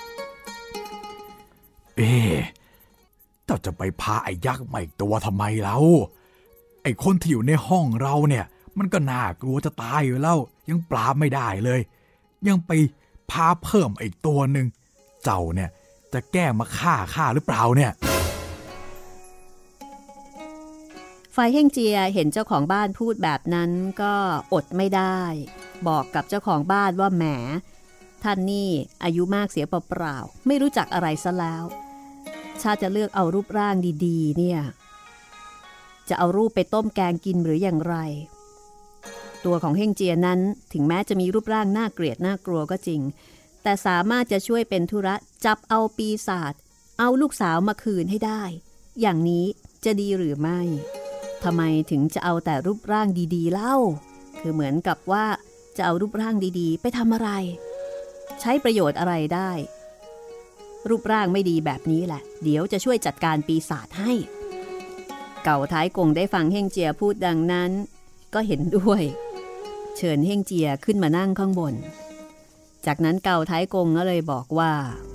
เอ๊ะเจ้าจะไปพาไอ้ยักษ์ใหม่ตัวทำไมเล่าไอ้คนที่อยู่ในห้องเราเนี่ยมันก็น่ากลัวจะตายอยู่แล้วยังปราบไม่ได้เลยยังไปพาเพิ่มอีกตัวหนึ่งเจ้าเนี่ยจะแก้มาฆ่าข้าหรือเปล่าเนี่ยฝ่ายเฮ่งเจียเห็นเจ้าของบ้านพูดแบบนั้นก็อดไม่ได้บอกกับเจ้าของบ้านว่าแหมท่านนี่อายุมากเสียเปล่าๆไม่รู้จักอะไรซะแล้วชาจะเลือกเอารูปร่างดีๆเนี่ยจะเอารูปไปต้มแกงกินหรืออย่างไรตัวของเฮ่งเจียนั้นถึงแม้จะมีรูปร่างน่าเกลียดน่ากลัวก็จริงแต่สามารถจะช่วยเป็นธุระจับเอาปีศาจเอาลูกสาวมาคืนให้ได้อย่างนี้จะดีหรือไม่ทำไมถึงจะเอาแต่รูปร่างดีๆเล่าคือเหมือนกับว่าจะเอารูปร่างดีๆไปทำอะไรใช้ประโยชน์อะไรได้รูปร่างไม่ดีแบบนี้แหละเดี๋ยวจะช่วยจัดการปีศาจให้เก่าท้ายกงได้ฟังเฮ่งเจียพูดดังนั้นก็เห็นด้วยเชิญเฮ่งเจียขึ้นมานั่งข้างบนจากนั้นเก่าท้ายกงก็เลยบอกว่า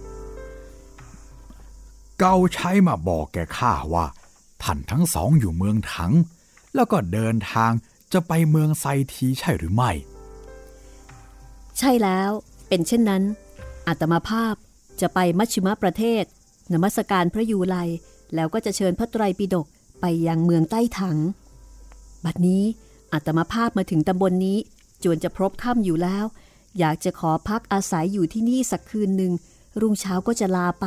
เก่าใช้มาบอกแกข้าว่าท่านทั้งสองอยู่เมืองถังแล้วก็เดินทางจะไปเมืองไซทีใช่หรือไม่ใช่แล้วเป็นเช่นนั้นอาตมาภาพจะไปมัชชิมประเทศนมัสการพระยูไลแล้วก็จะเชิญพระไตรปิฎกไปยังเมืองใต้ถังบัดนี้อาตมาภาพมาถึงตำบล น, นี้จวนจะพรบค่ำอยู่แล้วอยากจะขอพักอาศัยอยู่ที่นี่สักคืนหนึ่งรุ่งเช้าก็จะลาไป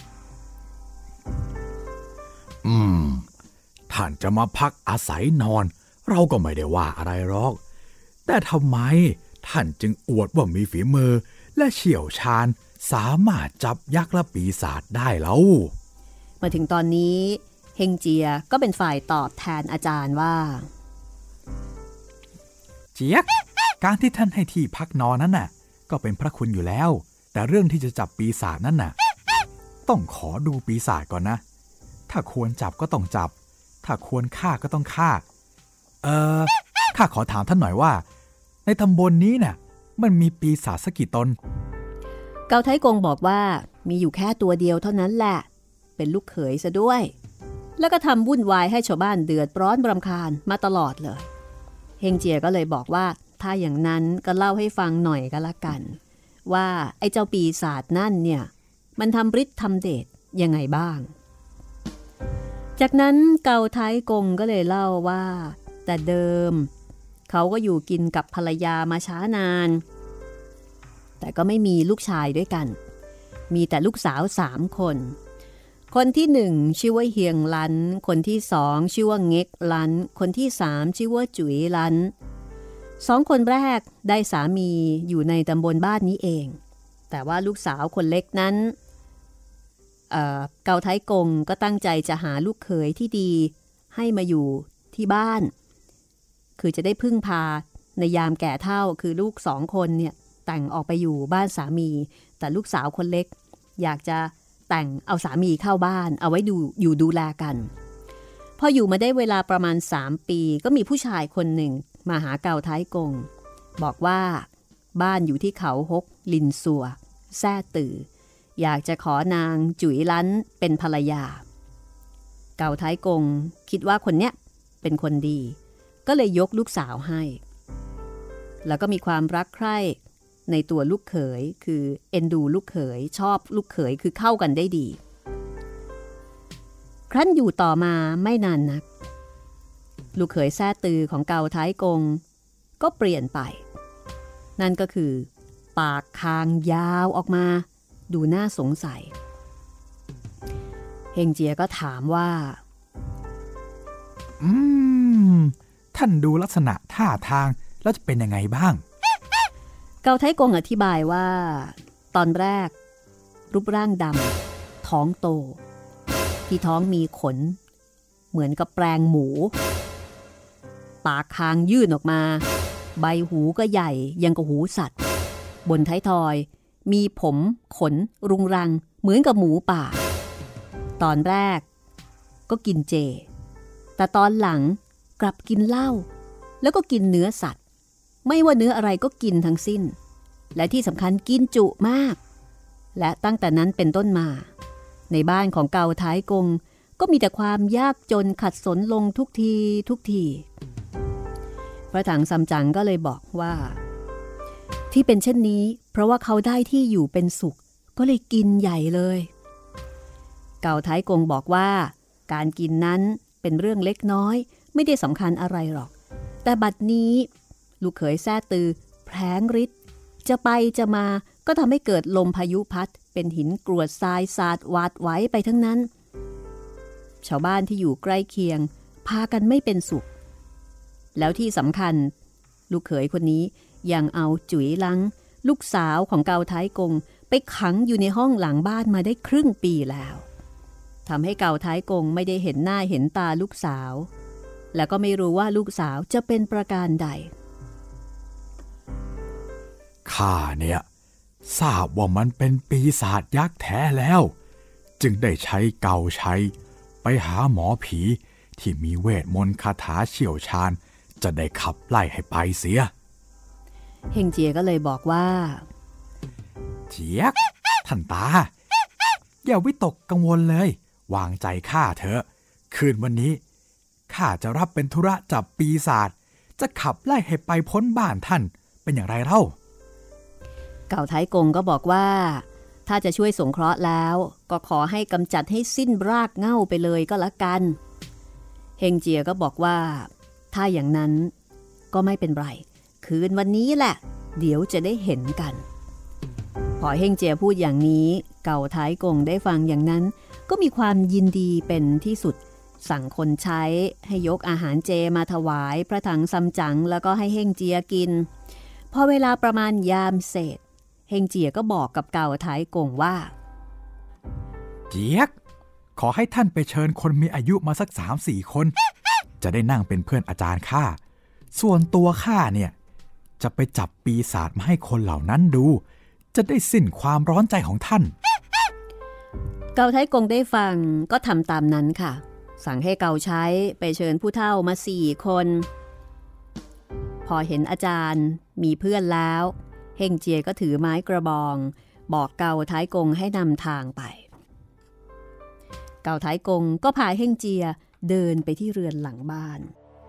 อืมท่านจะมาพักอาศัยนอนเราก็ไม่ได้ว่าอะไรหรอกแต่ทำไมท่านจึงอวดว่ามีฝีมือและเชี่ยวชาญสามารถจับยักษ์และปีศาจได้แล้วมาถึงตอนนี้เฮงเจียก็เป็นฝ่ายตอบแทนอาจารย์ว่าเจี๊ยกการที่ท่านให้ที่พักนอนนั้นน่ะก็เป็นพระคุณอยู่แล้วแต่เรื่องที่จะจับปีศาจนั่นน่ะต้องขอดูปีศาจก่อนนะถ้าควรจับก็ต้องจับถ้าควรฆ่าก็ต้องฆ่าเออข้าขอถามท่านหน่อยว่าในตำบลนี้น่ะมันมีปีศาจสักกี่ตนเกาไทกงบอกว่ามีอยู่แค่ตัวเดียวเท่านั้นแหละเป็นลูกเขยซะด้วยแล้วก็ทำวุ่นวายให้ชาวบ้านเดือดร้อนรำคาญมาตลอดเลยเฮงเจียก็เลยบอกว่าถ้าอย่างนั้นก็เล่าให้ฟังหน่อยก็แล้วกันว่าไอ้เจ้าปีศาจนั่นเนี่ยมันทำฤทธิ์ทำเดชยังไงบ้างจากนั้นเกาไทกงก็เลยเล่าว่าแต่เดิมเขาก็อยู่กินกับภรรยามาช้านานแต่ก็ไม่มีลูกชายด้วยกันมีแต่ลูกสาวสามคนคนที่หนึ่งชื่อว่าเฮียงลันคนที่สองชื่อว่าเง็กลันคนที่สามชื่อว่าจุ๋ยลันสองคนแรกได้สามีอยู่ในตำบลบ้านนี้เองแต่ว่าลูกสาวคนเล็กนั้น เอ่อ เกาไทกงก็ตั้งใจจะหาลูกเขยที่ดีให้มาอยู่ที่บ้านคือจะได้พึ่งพาในยามแก่เฒ่าคือลูกสองคนเนี่ยแต่งออกไปอยู่บ้านสามีแต่ลูกสาวคนเล็กอยากจะแต่งเอาสามีเข้าบ้านเอาไว้ดูอยู่ดูแลกันพออยู่มาได้เวลาประมาณสามปีก็มีผู้ชายคนหนึ่งมาหาเกาท้ายกงบอกว่าบ้านอยู่ที่เขาฮกลินซัวแซ่ตื่ออยากจะขอนางจุ๋ยลั้นเป็นภรรยาเกาท้ายกงคิดว่าคนเนี้ยเป็นคนดีก็เลยยกลูกสาวให้แล้วก็มีความรักใคร่ในตัวลูกเขยคือเอ็นดูลูกเขยชอบลูกเขยคือเข้ากันได้ดีครั้นอยู่ต่อมาไม่นานนักลูกเขยแซ่ตือของเกาท้ายกงก็เปลี่ยนไปนั่นก็คือปากคางยาวออกมาดูน่าสงสัยเฮงเจียก็ถามว่าอืมท่านดูลักษณะท่าทางแล้วจะเป็นยังไงบ้างเกาไทกงอธิบายว่าตอนแรกรูปร่างดำท้องโตที่ท้องมีขนเหมือนกับแปลงหมูปากคางยื่นออกมาใบหูก็ใหญ่ยังกับหูสัตว์บนท้ายทอยมีผมขนรุงรังเหมือนกับหมูป่าตอนแรกก็กินเจแต่ตอนหลังกลับกินเหล้าแล้วก็กินเนื้อสัตว์ไม่ว่าเนื้ออะไรก็กินทั้งสิ้นและที่สำคัญกินจุมากและตั้งแต่นั้นเป็นต้นมาในบ้านของเกาท้ายกงก็มีแต่ความยากจนขัดสนลงทุกทีทุกทีพระถังซัมจั๋งก็เลยบอกว่าที่เป็นเช่นนี้เพราะว่าเขาได้ที่อยู่เป็นสุขก็เลยกินใหญ่เลยเกาท้ายกงบอกว่าการกินนั้นเป็นเรื่องเล็กน้อยไม่ได้สำคัญอะไรหรอกแต่บัดนี้ลูกเขยแซ่ตือแผลงฤทธิ์จะไปจะมาก็ทำให้เกิดลมพายุพัดเป็นหินกรวดทรายสาดหวาดไหวไปทั้งนั้นชาวบ้านที่อยู่ใกล้เคียงพากันไม่เป็นสุขแล้วที่สำคัญลูกเขยคนนี้ยังเอาจุ๋ยลังลูกสาวของเกาท้ายกงไปขังอยู่ในห้องหลังบ้านมาได้ครึ่งปีแล้วทำให้เกาท้ายกงไม่ได้เห็นหน้าเห็นตาลูกสาวแล้วก็ไม่รู้ว่าลูกสาวจะเป็นประการใดข้าเนี่ยทราบว่ามันเป็นปีศาจยักษ์แท้แล้วจึงได้ใช้เกาใช้ไปหาหมอผีที่มีเวทมนต์คาถาเชี่ยวชาญจะได้ขับไล่ให้ไปเสียเฮงเจียก็เลยบอกว่าเจียกท่านตาอย่าวิตกกังวลเลยวางใจข้าเถอะคืนวันนี้ข้าจะรับเป็นธุระจับปีศาจจะขับไล่ให้ไปพ้นบ้านท่านเป็นอย่างไรเล่าเก่าท้ายกงก็บอกว่าถ้าจะช่วยสงเคราะห์แล้วก็ขอให้กำจัดให้สิ้นรากเหง้าไปเลยก็แล้วกันเฮงเจียก็บอกว่าถ้าอย่างนั้นก็ไม่เป็นไรคืนวันนี้แหละเดี๋ยวจะได้เห็นกันพอเฮงเจียพูดอย่างนี้เก่าท้ายกงได้ฟังอย่างนั้นก็มีความยินดีเป็นที่สุดสั่งคนใช้ให้ยกอาหารเจมาถวายพระถังซัมจั๋งแล้วก็ให้เฮงเจียกินพอเวลาประมาณยามเศษเฮงเจียก็บอกกับเก่าท้ายกงว่าเจียกขอให้ท่านไปเชิญคนมีอายุมาสัก สามสี่ คนจะได้นั่งเป็นเพื่อนอาจารย์ข้าส่วนตัวข้าเนี่ยจะไปจับปีศาจมาให้คนเหล่านั้นดูจะได้สิ้นความร้อนใจของท่านเก่าท้ายกงได้ฟังก็ทำตามนั้นค่ะสั่งให้เก่าใช้ไปเชิญผู้เฒ่ามาสี่คนพอเห็นอาจารย์มีเพื่อนแล้วเฮงเจียก็ถือไม้กระบองบอกเก่าท้ายกงให้นำทางไปเก่าท้ายกงก็พาเฮงเจียเดินไปที่เรือนหลังบ้าน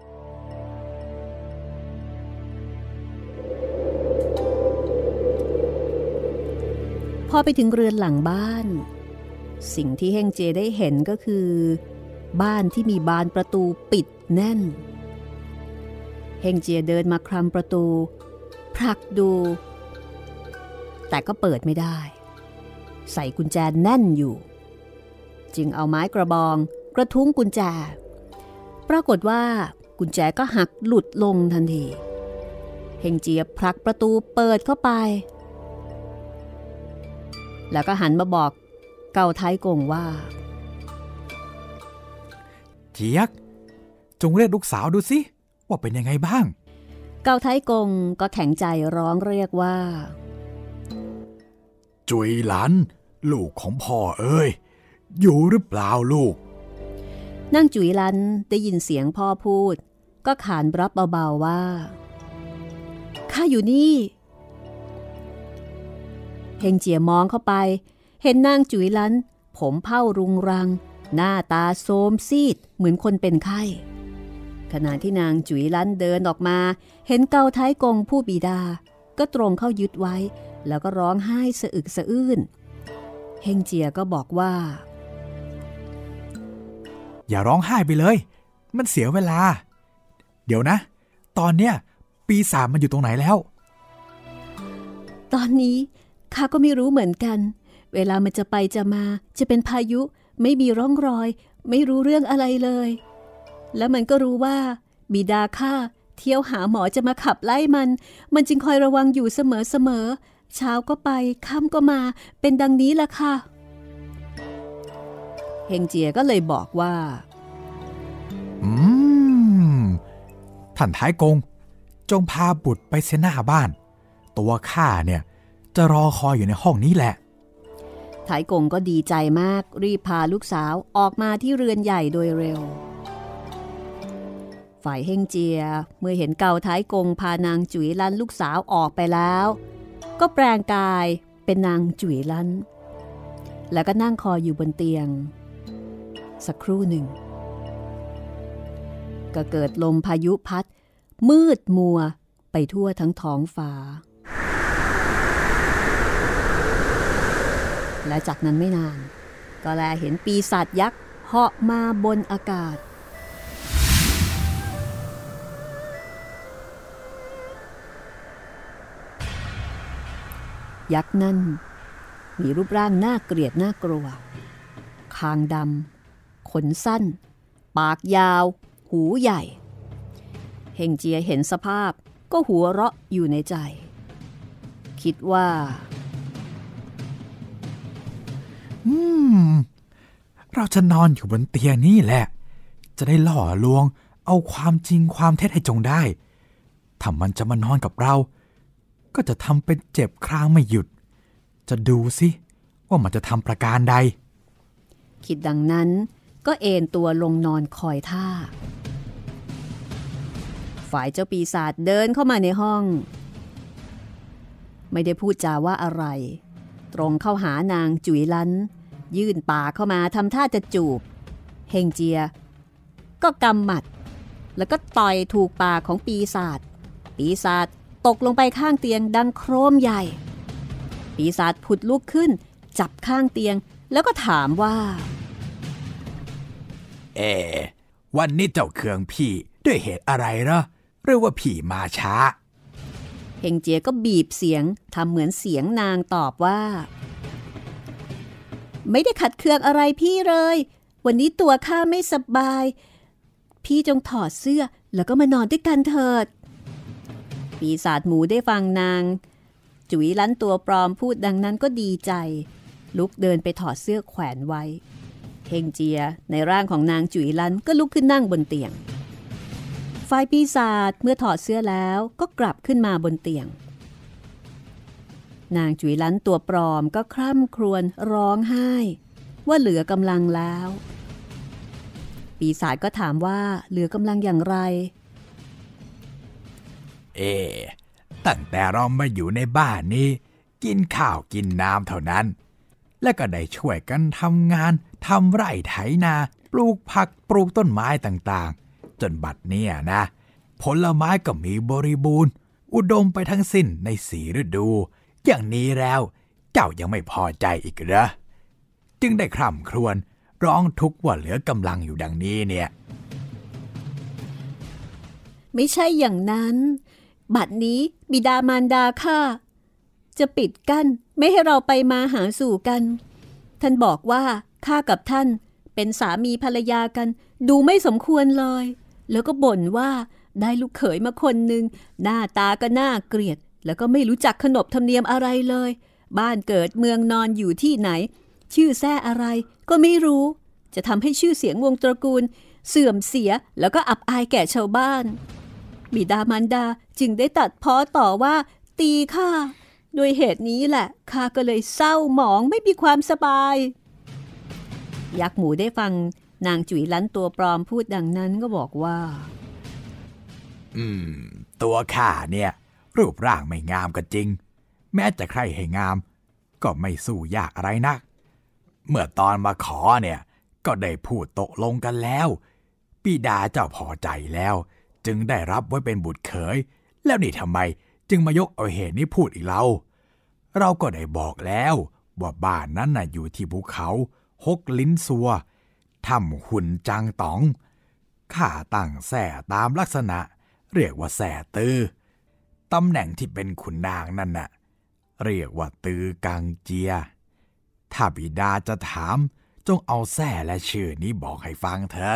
พอไปถึงเรือนหลังบ้านสิ่งที่เฮงเจียได้เห็นก็คือบ้านที่มีบานประตูปิดแน่นเฮงเจียเดินมาคลำประตูผลักดูแต่ก็เปิดไม่ได้ใส่กุญแจแน่นอยู่จึงเอาไม้กระบองกระทุ้งกุญแจปรากฏว่ากุญแจก็หักหลุดลงทันทีเฮงเจียผลักประตูเปิดเข้าไปแล้วก็หันมาบอกเก่าท้ายกงว่าเจียกจงเรียกลูกสาวดูสิว่าเป็นยังไงบ้างเกาไทกงก็แข็งใจร้องเรียกว่าจุยหลันลูกของพ่อเอ้ยอยู่หรือเปล่าลูกนางจุยหลันได้ยินเสียงพ่อพูดก็ขานรับเบาๆว่าข้าอยู่นี่เฮงเจียมองเข้าไปเห็นนางจุยหลันผมเผ้ารุงรังหน้าตาโทรมซีดเหมือนคนเป็นไข้ขณะที่นางจุยหลันเดินออกมาเห็นเกาไทกงผู้บิดาก็ตรงเข้ายึดไว้แล้วก็ร้องไห้สะอึกสะอื้นเฮงเจียก็บอกว่าอย่าร้องไห้ไปเลยมันเสียเวลาเดี๋ยวนะตอนเนี้ยปีศาจมันอยู่ตรงไหนแล้วตอนนี้ข้าก็ไม่รู้เหมือนกันเวลามันจะไปจะมาจะเป็นพายุไม่มีร่องรอยไม่รู้เรื่องอะไรเลยแล้วมันก็รู้ว่าบิดาข้าเที่ยวหาหมอจะมาขับไล่มันมันจึงคอยระวังอยู่เสมอเสมอเช้าก็ไปค่ำก็มาเป็นดังนี้ล่ะค่ะเฮงเจียก็เลยบอกว่าอืมท่านท้ายกงจงพาบุตรไปเสียหน้าบ้านตัวข้าเนี่ยจะรอคอยอยู่ในห้องนี้แหละท้ายกงก็ดีใจมากรีบพาลูกสาวออกมาที่เรือนใหญ่โดยเร็วฝ่ายเฮงเจียเมื่อเห็นเกาท้ายกงพานางจุ๋ยลันลูกสาวออกไปแล้วก็แปลงกายเป็นนางจุ๋ยลันแล้วก็นั่งคอยอยู่บนเตียงสักครู่หนึ่งก็เกิดลมพายุพัดมืดมัวไปทั่วทั้งท้องฟ้าและจากนั้นไม่นานก็แลเห็นปีศาจยักษ์เหาะมาบนอากาศยักษ์นั่นมีรูปร่างน่าเกลียดน่ากลัวคางดำขนสั้นปากยาวหูใหญ่เฮงเจียเห็นสภาพก็หัวเราะอยู่ในใจคิดว่าอืมเราจะนอนอยู่บนเตียงนี่แหละจะได้ล่อลวงเอาความจริงความเท็จให้จงได้ถ้ามันจะมานอนกับเราก็จะทำเป็นเจ็บครางไม่หยุดจะดูสิว่ามันจะทำประการใดคิดดังนั้นก็เอนตัวลงนอนคอยท่าฝ่ายเจ้าปีศาจเดินเข้ามาในห้องไม่ได้พูดจาว่าอะไรตรงเข้าหานางจุ๋ยลันยื่นปากเข้ามาทำท่าจะจูบเฮงเจียก็กำหมัดแล้วก็ต่อยถูกปากของปีศาจปีศาจตกลงไปข้างเตียงดังโครมใหญ่ปีศาจผุดลุกขึ้นจับข้างเตียงแล้วก็ถามว่าเอ๋วันนี้เจ้าเคืองพี่ด้วยเหตุอะไรเหรอหรือว่าพี่มาช้าเฮงเจียก็บีบเสียงทำเหมือนเสียงนางตอบว่าไม่ได้ขัดเคืองอะไรพี่เลยวันนี้ตัวข้าไม่สบายพี่จงถอดเสื้อแล้วก็มานอนด้วยกันเถิดปีศาจหมูได้ฟังนางจุ๋ยลันตัวปลอมพูดดังนั้นก็ดีใจลุกเดินไปถอดเสื้อแขวนไว้เฮงเจียในร่างของนางจุ๋ยลันก็ลุกขึ้นนั่งบนเตียงฝ่ายปีศาจเมื่อถอดเสื้อแล้วก็กลับขึ้นมาบนเตียงนางจุ๋ยลันตัวปลอมก็คร่ำครวญร้องไห้ว่าเหลือกำลังแล้วปีศาจก็ถามว่าเหลือกำลังอย่างไรเอตั้งแต่เรามาอยู่ในบ้านนี้กินข้าวกินน้ำเท่านั้นและก็ได้ช่วยกันทำงานทำไร่ไถนาปลูกผักปลูกต้นไม้ต่างๆจนบัดนี้นะผลไม้ก็มีบริบูรณ์อุดมไปทั้งสิ้นในสี่ฤดูอย่างนี้แล้วเจ้ายังไม่พอใจอีกเหรอจึงได้คร่ำครวญร้องทุกข์ว่าเหลือกำลังอยู่ดังนี้เนี่ยไม่ใช่อย่างนั้นบัดนี้บิดามารดาข้าจะปิดกั้นไม่ให้เราไปมาหาสู่กันท่านบอกว่าข้ากับท่านเป็นสามีภรรยากันดูไม่สมควรเลยแล้วก็บ่นว่าได้ลูกเขยมาคนหนึ่งหน้าตาก็น่าเกลียดแล้วก็ไม่รู้จักขนบธรรมเนียมอะไรเลยบ้านเกิดเมืองนอนอยู่ที่ไหนชื่อแท้อะไรก็ไม่รู้จะทำให้ชื่อเสียงวงตระกูลเสื่อมเสียแล้วก็อับอายแก่ชาวบ้านบิดามารดาจึงได้ตัดพ้อต่อว่าตีข้าโดยเหตุนี้แหละข้าก็เลยเศร้าหมองไม่มีความสบายยักษ์หมูได้ฟังนางจุ๋ยลั้นตัวปลอมพูดดังนั้นก็บอกว่าอืมตัวข้าเนี่ยรูปร่างไม่งามก็จริงแม้จะใครให้งามก็ไม่สู้ยากอะไรนักเมื่อตอนมาขอเนี่ยก็ได้พูดตกลงกันแล้วบิดาเจ้าพอใจแล้วจึงได้รับไว้เป็นบุตรเขยแล้วนี่ทำไมจึงมายกเอาเหตุนี้พูดอีกเล่าเราก็ได้บอกแล้วว่าบ้านนั้นน่ะอยู่ที่ภูเขาฮกลิ้นซัวถ้ำหุ่นจังต๋องข้าตั้งแส่ตามลักษณะเรียกว่าแส่ตือตำแหน่งที่เป็นขุนนางนั่นน่ะเรียกว่าตือกังเจียถ้าบิดาจะถามจงเอาแส่และชื่อนี้บอกให้ฟังเถิด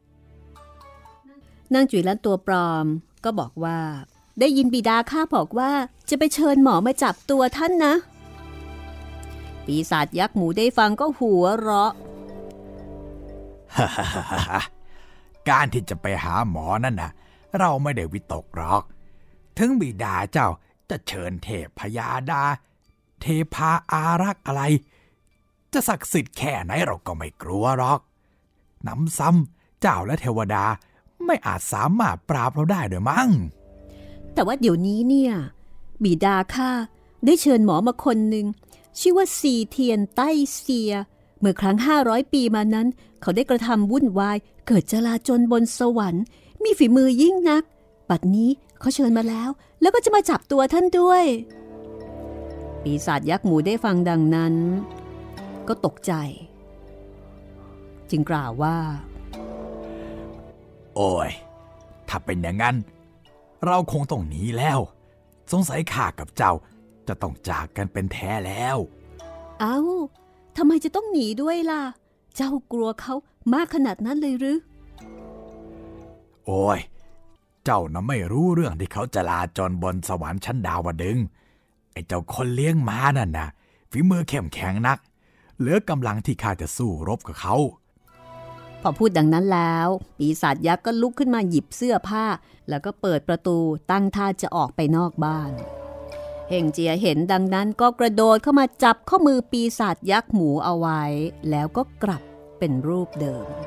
นางจุ๋ยลันตัวปลอมก็บอกว่าได้ยินบิดาข้าบอกว่าจะไปเชิญหมอมาจับตัวท่านนะปีศาจยักษ์หมูได้ฟังก็หัวเราะการที่จะไปหาหมอนั่นน่ะเราไม่ได้วิตกหรอกถึงบิดาเจ้าจะเชิญเทพพยาดาเทพาอารักษ์อะไรจะศักดิ์สิทธิ์แค่ไหนเราก็ไม่กลัวหรอกน้ำซ้ำเจ้าและเทวดาไม่อาจสามารถปราบเราได้ด้วยมั้งแต่ว่าเดี๋ยวนี้เนี่ยบิดาข้าได้เชิญหมอมาคนหนึ่งชื่อว่าซีเทียนไต้เซียเมื่อครั้งห้าร้อยปีมานั้นเขาได้กระทำวุ่นวายเกิดจลาจลบนสวรรค์มีฝีมือยิ่งนักบัดนี้เขาเชิญมาแล้วแล้วก็จะมาจับตัวท่านด้วยปีศาจยักษ์หมูได้ฟังดังนั้นก็ตกใจจึงกล่าวว่าโอ้ยถ้าเป็นอย่างนั้นเราคงต้องหนีแล้วสงสัยข้ากับเจ้าจะต้องจากกันเป็นแท้แล้วเอ้าทำไมจะต้องหนีด้วยล่ะเจ้ากลัวเขามากขนาดนั้นเลยหรือโอ้ยเจ้าน่ะไม่รู้เรื่องที่เขาจลาจลบนสวรรค์ชั้นดาวดึงไอ้เจ้าคนเลี้ยงม้านั่นน่ะฝีมือเข้มแข็งนักเหลือกำลังที่ข้าจะสู้รบกับเขาพอพูดดังนั้นแล้วปีศาจยักษ์ก็ลุกขึ้นมาหยิบเสื้อผ้าแล้วก็เปิดประตูตั้งท่าจะออกไปนอกบ้านเฮงเจียเห็นดังนั้นก็กระโดดเข้ามาจับข้อมือปีศาจยักษ์หมูเอาไว้แล้วก็กลับเป็นรูปเดิม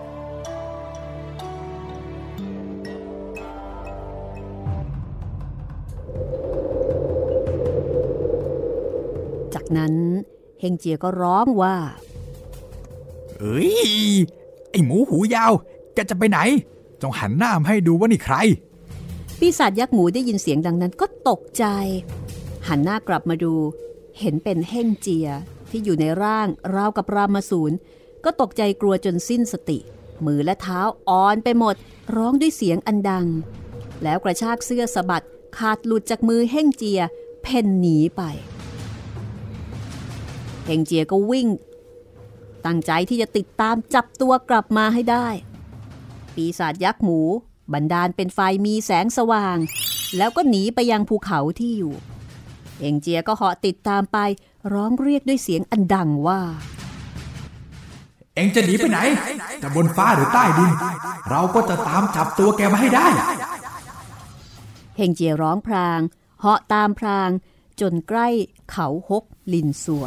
จากนั้นเฮงเจียก็ร้องว่าเอ้ยไอ้หมูหูยาวแกจะไปไหนจงหันหน้ามาให้ดูว่านี่ใครปีศาจยักษ์หมูได้ยินเสียงดังนั้นก็ตกใจหันหน้ากลับมาดูเห็นเป็นเฮ่งเจียที่อยู่ในร่างราวกับรามาสูรก็ตกใจกลัวจนสิ้นสติมือและเท้าอ่อนไปหมดร้องด้วยเสียงอันดังแล้วกระชากเสื้อสะบัดขาดหลุดจากมือเฮ่งเจียเพ่นหนีไปเฮ่งเจียก็วิ่งตั้งใจที่จะติดตามจับตัวกลับมาให้ได้ปีศาจยักษ์หมูบันดาลเป็นไฟมีแสงสว่างแล้วก็หนีไปยังภูเขาที่อยู่เฮ่งเจียก็เหาะติดตามไปร้องเรียกด้วยเสียงอันดังว่าเอ็งจะหนีไปไหนจะบนฟ้าหรือใต้ดินเราก็จะตามจับตัวแกมาให้ได้เฮ่งเจียร้องพรางเหาะตามพรางจนใกล้เขาฮกลินซัว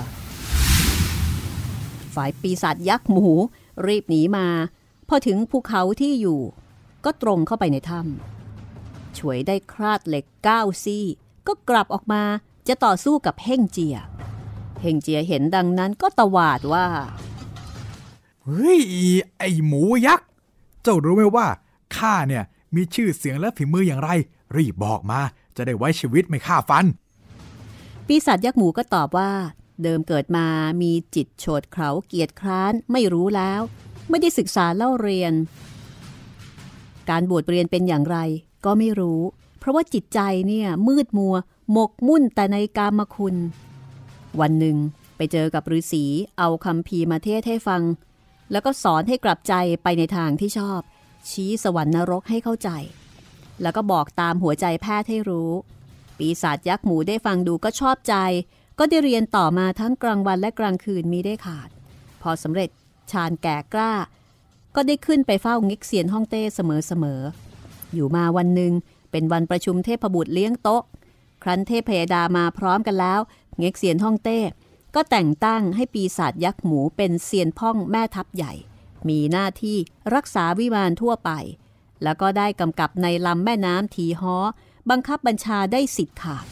ฝ่ายปีศาจยักษ์หมูรีบหนีมาพอถึงภูเขาที่อยู่ก็ตรงเข้าไปในถ้ำฉวยได้คราดเหล็กเก้าซี่ก็กลับออกมาจะต่อสู้กับเฮ่งเจียเฮ่งเจียเห็นดังนั้นก็ตวาดว่าเฮ้ยไอ้หมูยักษ์เจ้ารู้ไหมว่าข้าเนี่ยมีชื่อเสียงและฝีมืออย่างไรรีบบอกมาจะได้ไว้ชีวิตไม่ฆ่าฟันปีศาจยักษ์หมูก็ตอบว่าเดิมเกิดมามีจิตโฉดเขลาเกียจคร้านไม่รู้แล้วไม่ได้ศึกษาเล่าเรียนการบวชเรียนเป็นอย่างไรก็ไม่รู้เพราะว่าจิตใจเนี่ยมืดมัวหมกมุ่นแต่ในกามคุณวันหนึ่งไปเจอกับฤาษีเอาคัมภีร์มาเทศให้ฟังแล้วก็สอนให้กลับใจไปในทางที่ชอบชี้สวรรค์นรกให้เข้าใจแล้วก็บอกตามหัวใจแพทย์ให้รู้ปีศาจยักษ์หมูได้ฟังดูก็ชอบใจก็ได้เรียนต่อมาทั้งกลางวันและกลางคืนมิได้ขาดพอสำเร็จฌานแก่กล้าก็ได้ขึ้นไปเฝ้าเง็กเซียนฮ่องเต้เสมอๆอยู่มาวันหนึ่งเป็นวันประชุมเทพบุตรเลี้ยงโต๊ะครั้นเทพพยดามาพร้อมกันแล้วเง็กเซียนฮ่องเต้ก็แต่งตั้งให้ปีศาจยักษ์หมูเป็นเซียนพ่องแม่ทัพใหญ่มีหน้าที่รักษาวิมานทั่วไปแล้วก็ได้กำกับในลำแม่น้ำทีฮ้อบังคับบัญชาได้สิทธิ์ขาด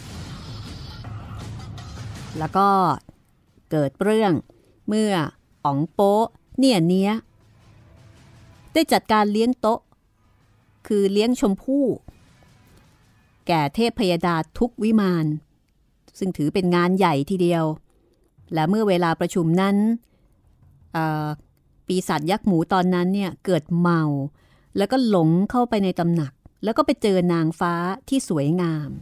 แล้วก็เกิดเรื่องเมื่ออ๋องโป๊ะเนี่ยเนี้ยได้จัดการเลี้ยงโต๊ะคือเลี้ยงชมพู่แก่เทพพยดาทุกวิมานซึ่งถือเป็นงานใหญ่ทีเดียวและเมื่อเวลาประชุมนั้นปีศาจยักษ์หมูตอนนั้นเนี่ยเกิดเมาแล้วก็หลงเข้าไปในตำหนักแล้วก็ไปเจอนางฟ้าที่สวยงาม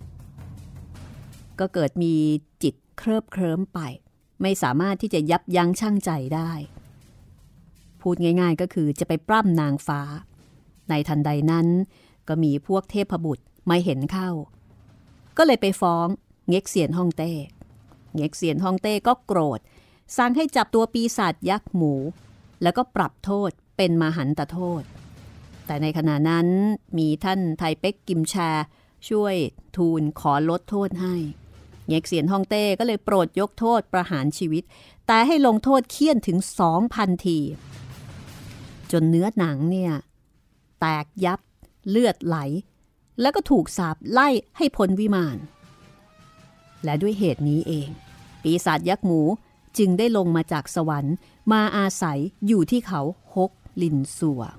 ก็เกิดมีจิตเคลิบเคลิ้มไปไม่สามารถที่จะยับยั้งชั่งใจได้พูดง่ายๆก็คือจะไปปล้ำนางฟ้าในทันใดนั้นก็มีพวกเทพบุตรไม่เห็นเข้าก็เลยไปฟ้องเง็กเซียนฮ่องเต้เง็กเซียนฮ่องเต้ก็โกรธสั่งให้จับตัวปีศาจยักษ์หมูแล้วก็ปรับโทษเป็นมหันตโทษแต่ในขณะนั้นมีท่านไทเป็กกิมแชช่วยทูลขอลดโทษให้เง็กเซียนฮ่องเต้ก็เลยโปรดยกโทษประหารชีวิตแต่ให้ลงโทษเฆี่ยนถึง สองพัน ทีจนเนื้อหนังเนี่ยแตกยับเลือดไหลแล้วก็ถูกสาปไล่ให้พ้นวิมานและด้วยเหตุนี้เองปีศาจยักษ์หมูจึงได้ลงมาจากสวรรค์มาอาศัยอยู่ที่เขาฮกลินซัว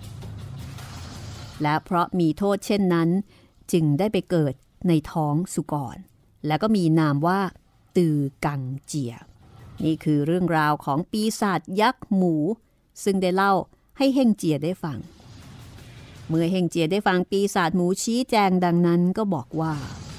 และเพราะมีโทษเช่นนั้นจึงได้ไปเกิดในท้องสุกรแล้วก็มีนามว่าตือกังเจียนี่คือเรื่องราวของปีศาจยักษ์หมูซึ่งได้เล่าให้เฮ่งเจียได้ฟังเมื่อเฮ่งเจียได้ฟังปีศาจหมูชี้แจงดังนั้นก็บอกว่า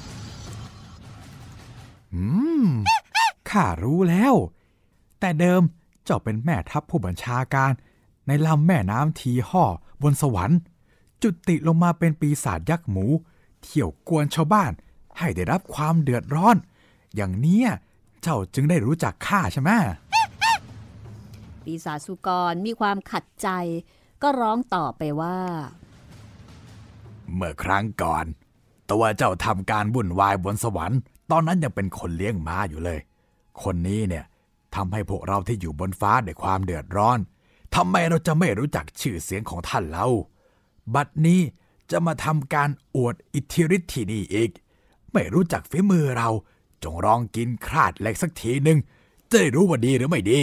อืมข้ารู้แล้วแต่เดิมเจ้าเป็นแม่ทัพผู้บัญชาการในลำแม่น้ำทีห่อบนสวรรค์จุติลงมาเป็นปีศาจยักษ์หมูเที่ยวกวนชาวบ้านให้ได้รับความเดือดร้อนอย่างเนี้ยเจ้าจึงได้รู้จักข้าใช่ไหมปีศาจสุกรมีความขัดใจก็ร้องตอบไปว่าเมื่อครั้งก่อนตัวเจ้าทำการวุ่นวายบนสวรรค์ตอนนั้นยังเป็นคนเลี้ยงม้าอยู่เลยคนนี้เนี่ยทำให้พวกเราที่อยู่บนฟ้าได้ความเดือดร้อนทำไมเราจะไม่รู้จักชื่อเสียงของท่านเราบัดนี้จะมาทำการอวดอิทธิฤทธิ์ที่นี่อีกไม่รู้จักฝีมือเราจงลองกินคราดเหล็กสักทีหนึ่งจะได้รู้ว่าดีหรือไม่ดี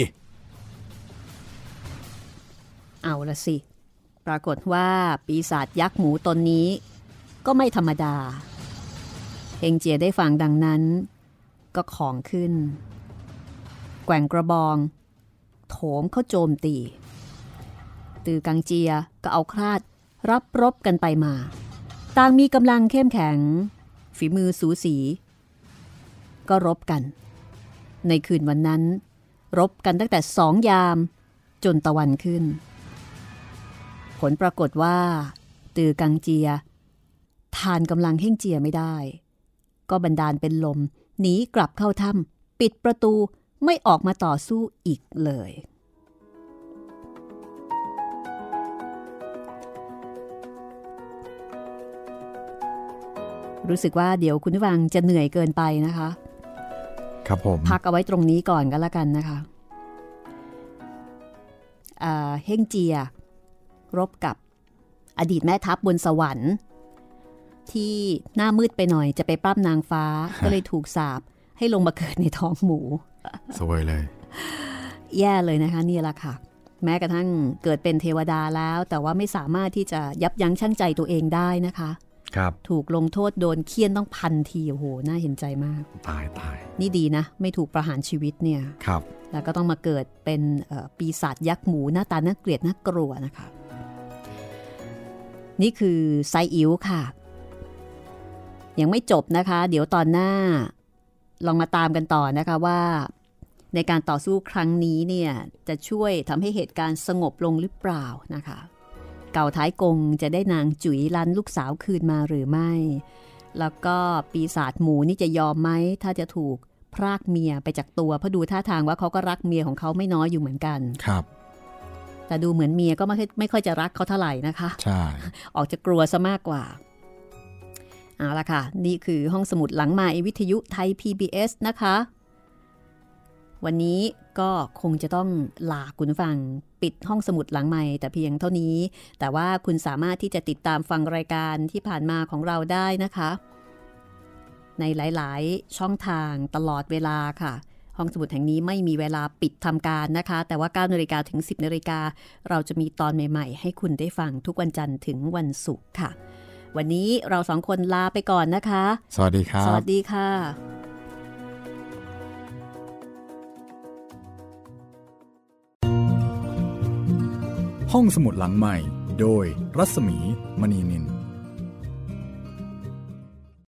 เอาละสิปรากฏว่าปีศาจยักษ์หมูตนนี้ก็ไม่ธรรมดาเฮงเจียได้ฟังดังนั้นก็ของขึ้นแกว่งกระบองโถมเข้าโจมตีตือกังเจียก็เอาคราดรับรบกันไปมาต่างมีกำลังเข้มแข็งฝีมือสูสีก็รบกันในคืนวันนั้นรบกันตั้งแต่สองยามจนตะวันขึ้นผลปรากฏว่าตือกังเจียทานกำลังเฮ่งเจียไม่ได้ก็บันดาลเป็นลมหนีกลับเข้าถ้ำปิดประตูไม่ออกมาต่อสู้อีกเลยรู้สึกว่าเดี๋ยวคุณผู้ฟังจะเหนื่อยเกินไปนะคะครับผมพักเอาไว้ตรงนี้ก่อนก็แล้วกันนะคะเฮ่งเจียรบกับอดีตแม่ทัพบนสวรรค์ที่หน้ามืดไปหน่อยจะไปปล้ำนางฟ้า ก็เลยถูกสาปให้ลงมาเกิดในท้องหมูสวยเลยแย่เลยนะคะนี่แหละค่ะแม้กระทั่งเกิดเป็นเทวดาแล้วแต่ว่าไม่สามารถที่จะยับยั้งชั่งใจตัวเองได้นะคะครับถูกลงโทษโดนเฆี่ยนต้องพันทีโอ้โหน่าเห็นใจมากตายตายนี่ดีนะไม่ถูกประหารชีวิตเนี่ยครับแล้วก็ต้องมาเกิดเป็นปีศาจยักษ์หมูหน้าตาน่าเกลียดน่ากลัวนะคะนี่คือไซอิ๋วค่ะยังไม่จบนะคะเดี๋ยวตอนหน้าลองมาตามกันต่อนะคะว่าในการต่อสู้ครั้งนี้เนี่ยจะช่วยทำให้เหตุการณ์สงบลงหรือเปล่านะคะเก่าท้ายกงจะได้นางจุ๋ยลันลูกสาวคืนมาหรือไม่แล้วก็ปีศาจหมูนี่จะยอมไหมถ้าจะถูกพรากเมียไปจากตัวเพราะดูท่าทางว่าเขาก็รักเมียของเขาไม่น้อยอยู่เหมือนกันครับแต่ดูเหมือนเมียก็ไม่ไม่ค่อยจะรักเขาเท่าไหร่นะคะใช่ออกจะกลัวซะมากกว่าเอาละค่ะนี่คือห้องสมุดหลังใหม่วิทยุไทย พี บี เอส นะคะวันนี้ก็คงจะต้องลาคุณฟังปิดห้องสมุดหลังใหม่แต่เพียงเท่านี้แต่ว่าคุณสามารถที่จะติดตามฟังรายการที่ผ่านมาของเราได้นะคะในหลายๆช่องทางตลอดเวลาค่ะห้องสมุดแห่งนี้ไม่มีเวลาปิดทำการนะคะแต่ว่า เก้านาฬิกาถึง สิบนาฬิกาเราจะมีตอนใหม่ๆให้คุณได้ฟังทุกวันจันทร์ถึงวันศุกร์ค่ะวันนี้เราสองคนลาไปก่อนนะคะสวัสดีครับสวัสดีค่ะห้องสมุดหลังใหม่โดยรัศมีมณีนิน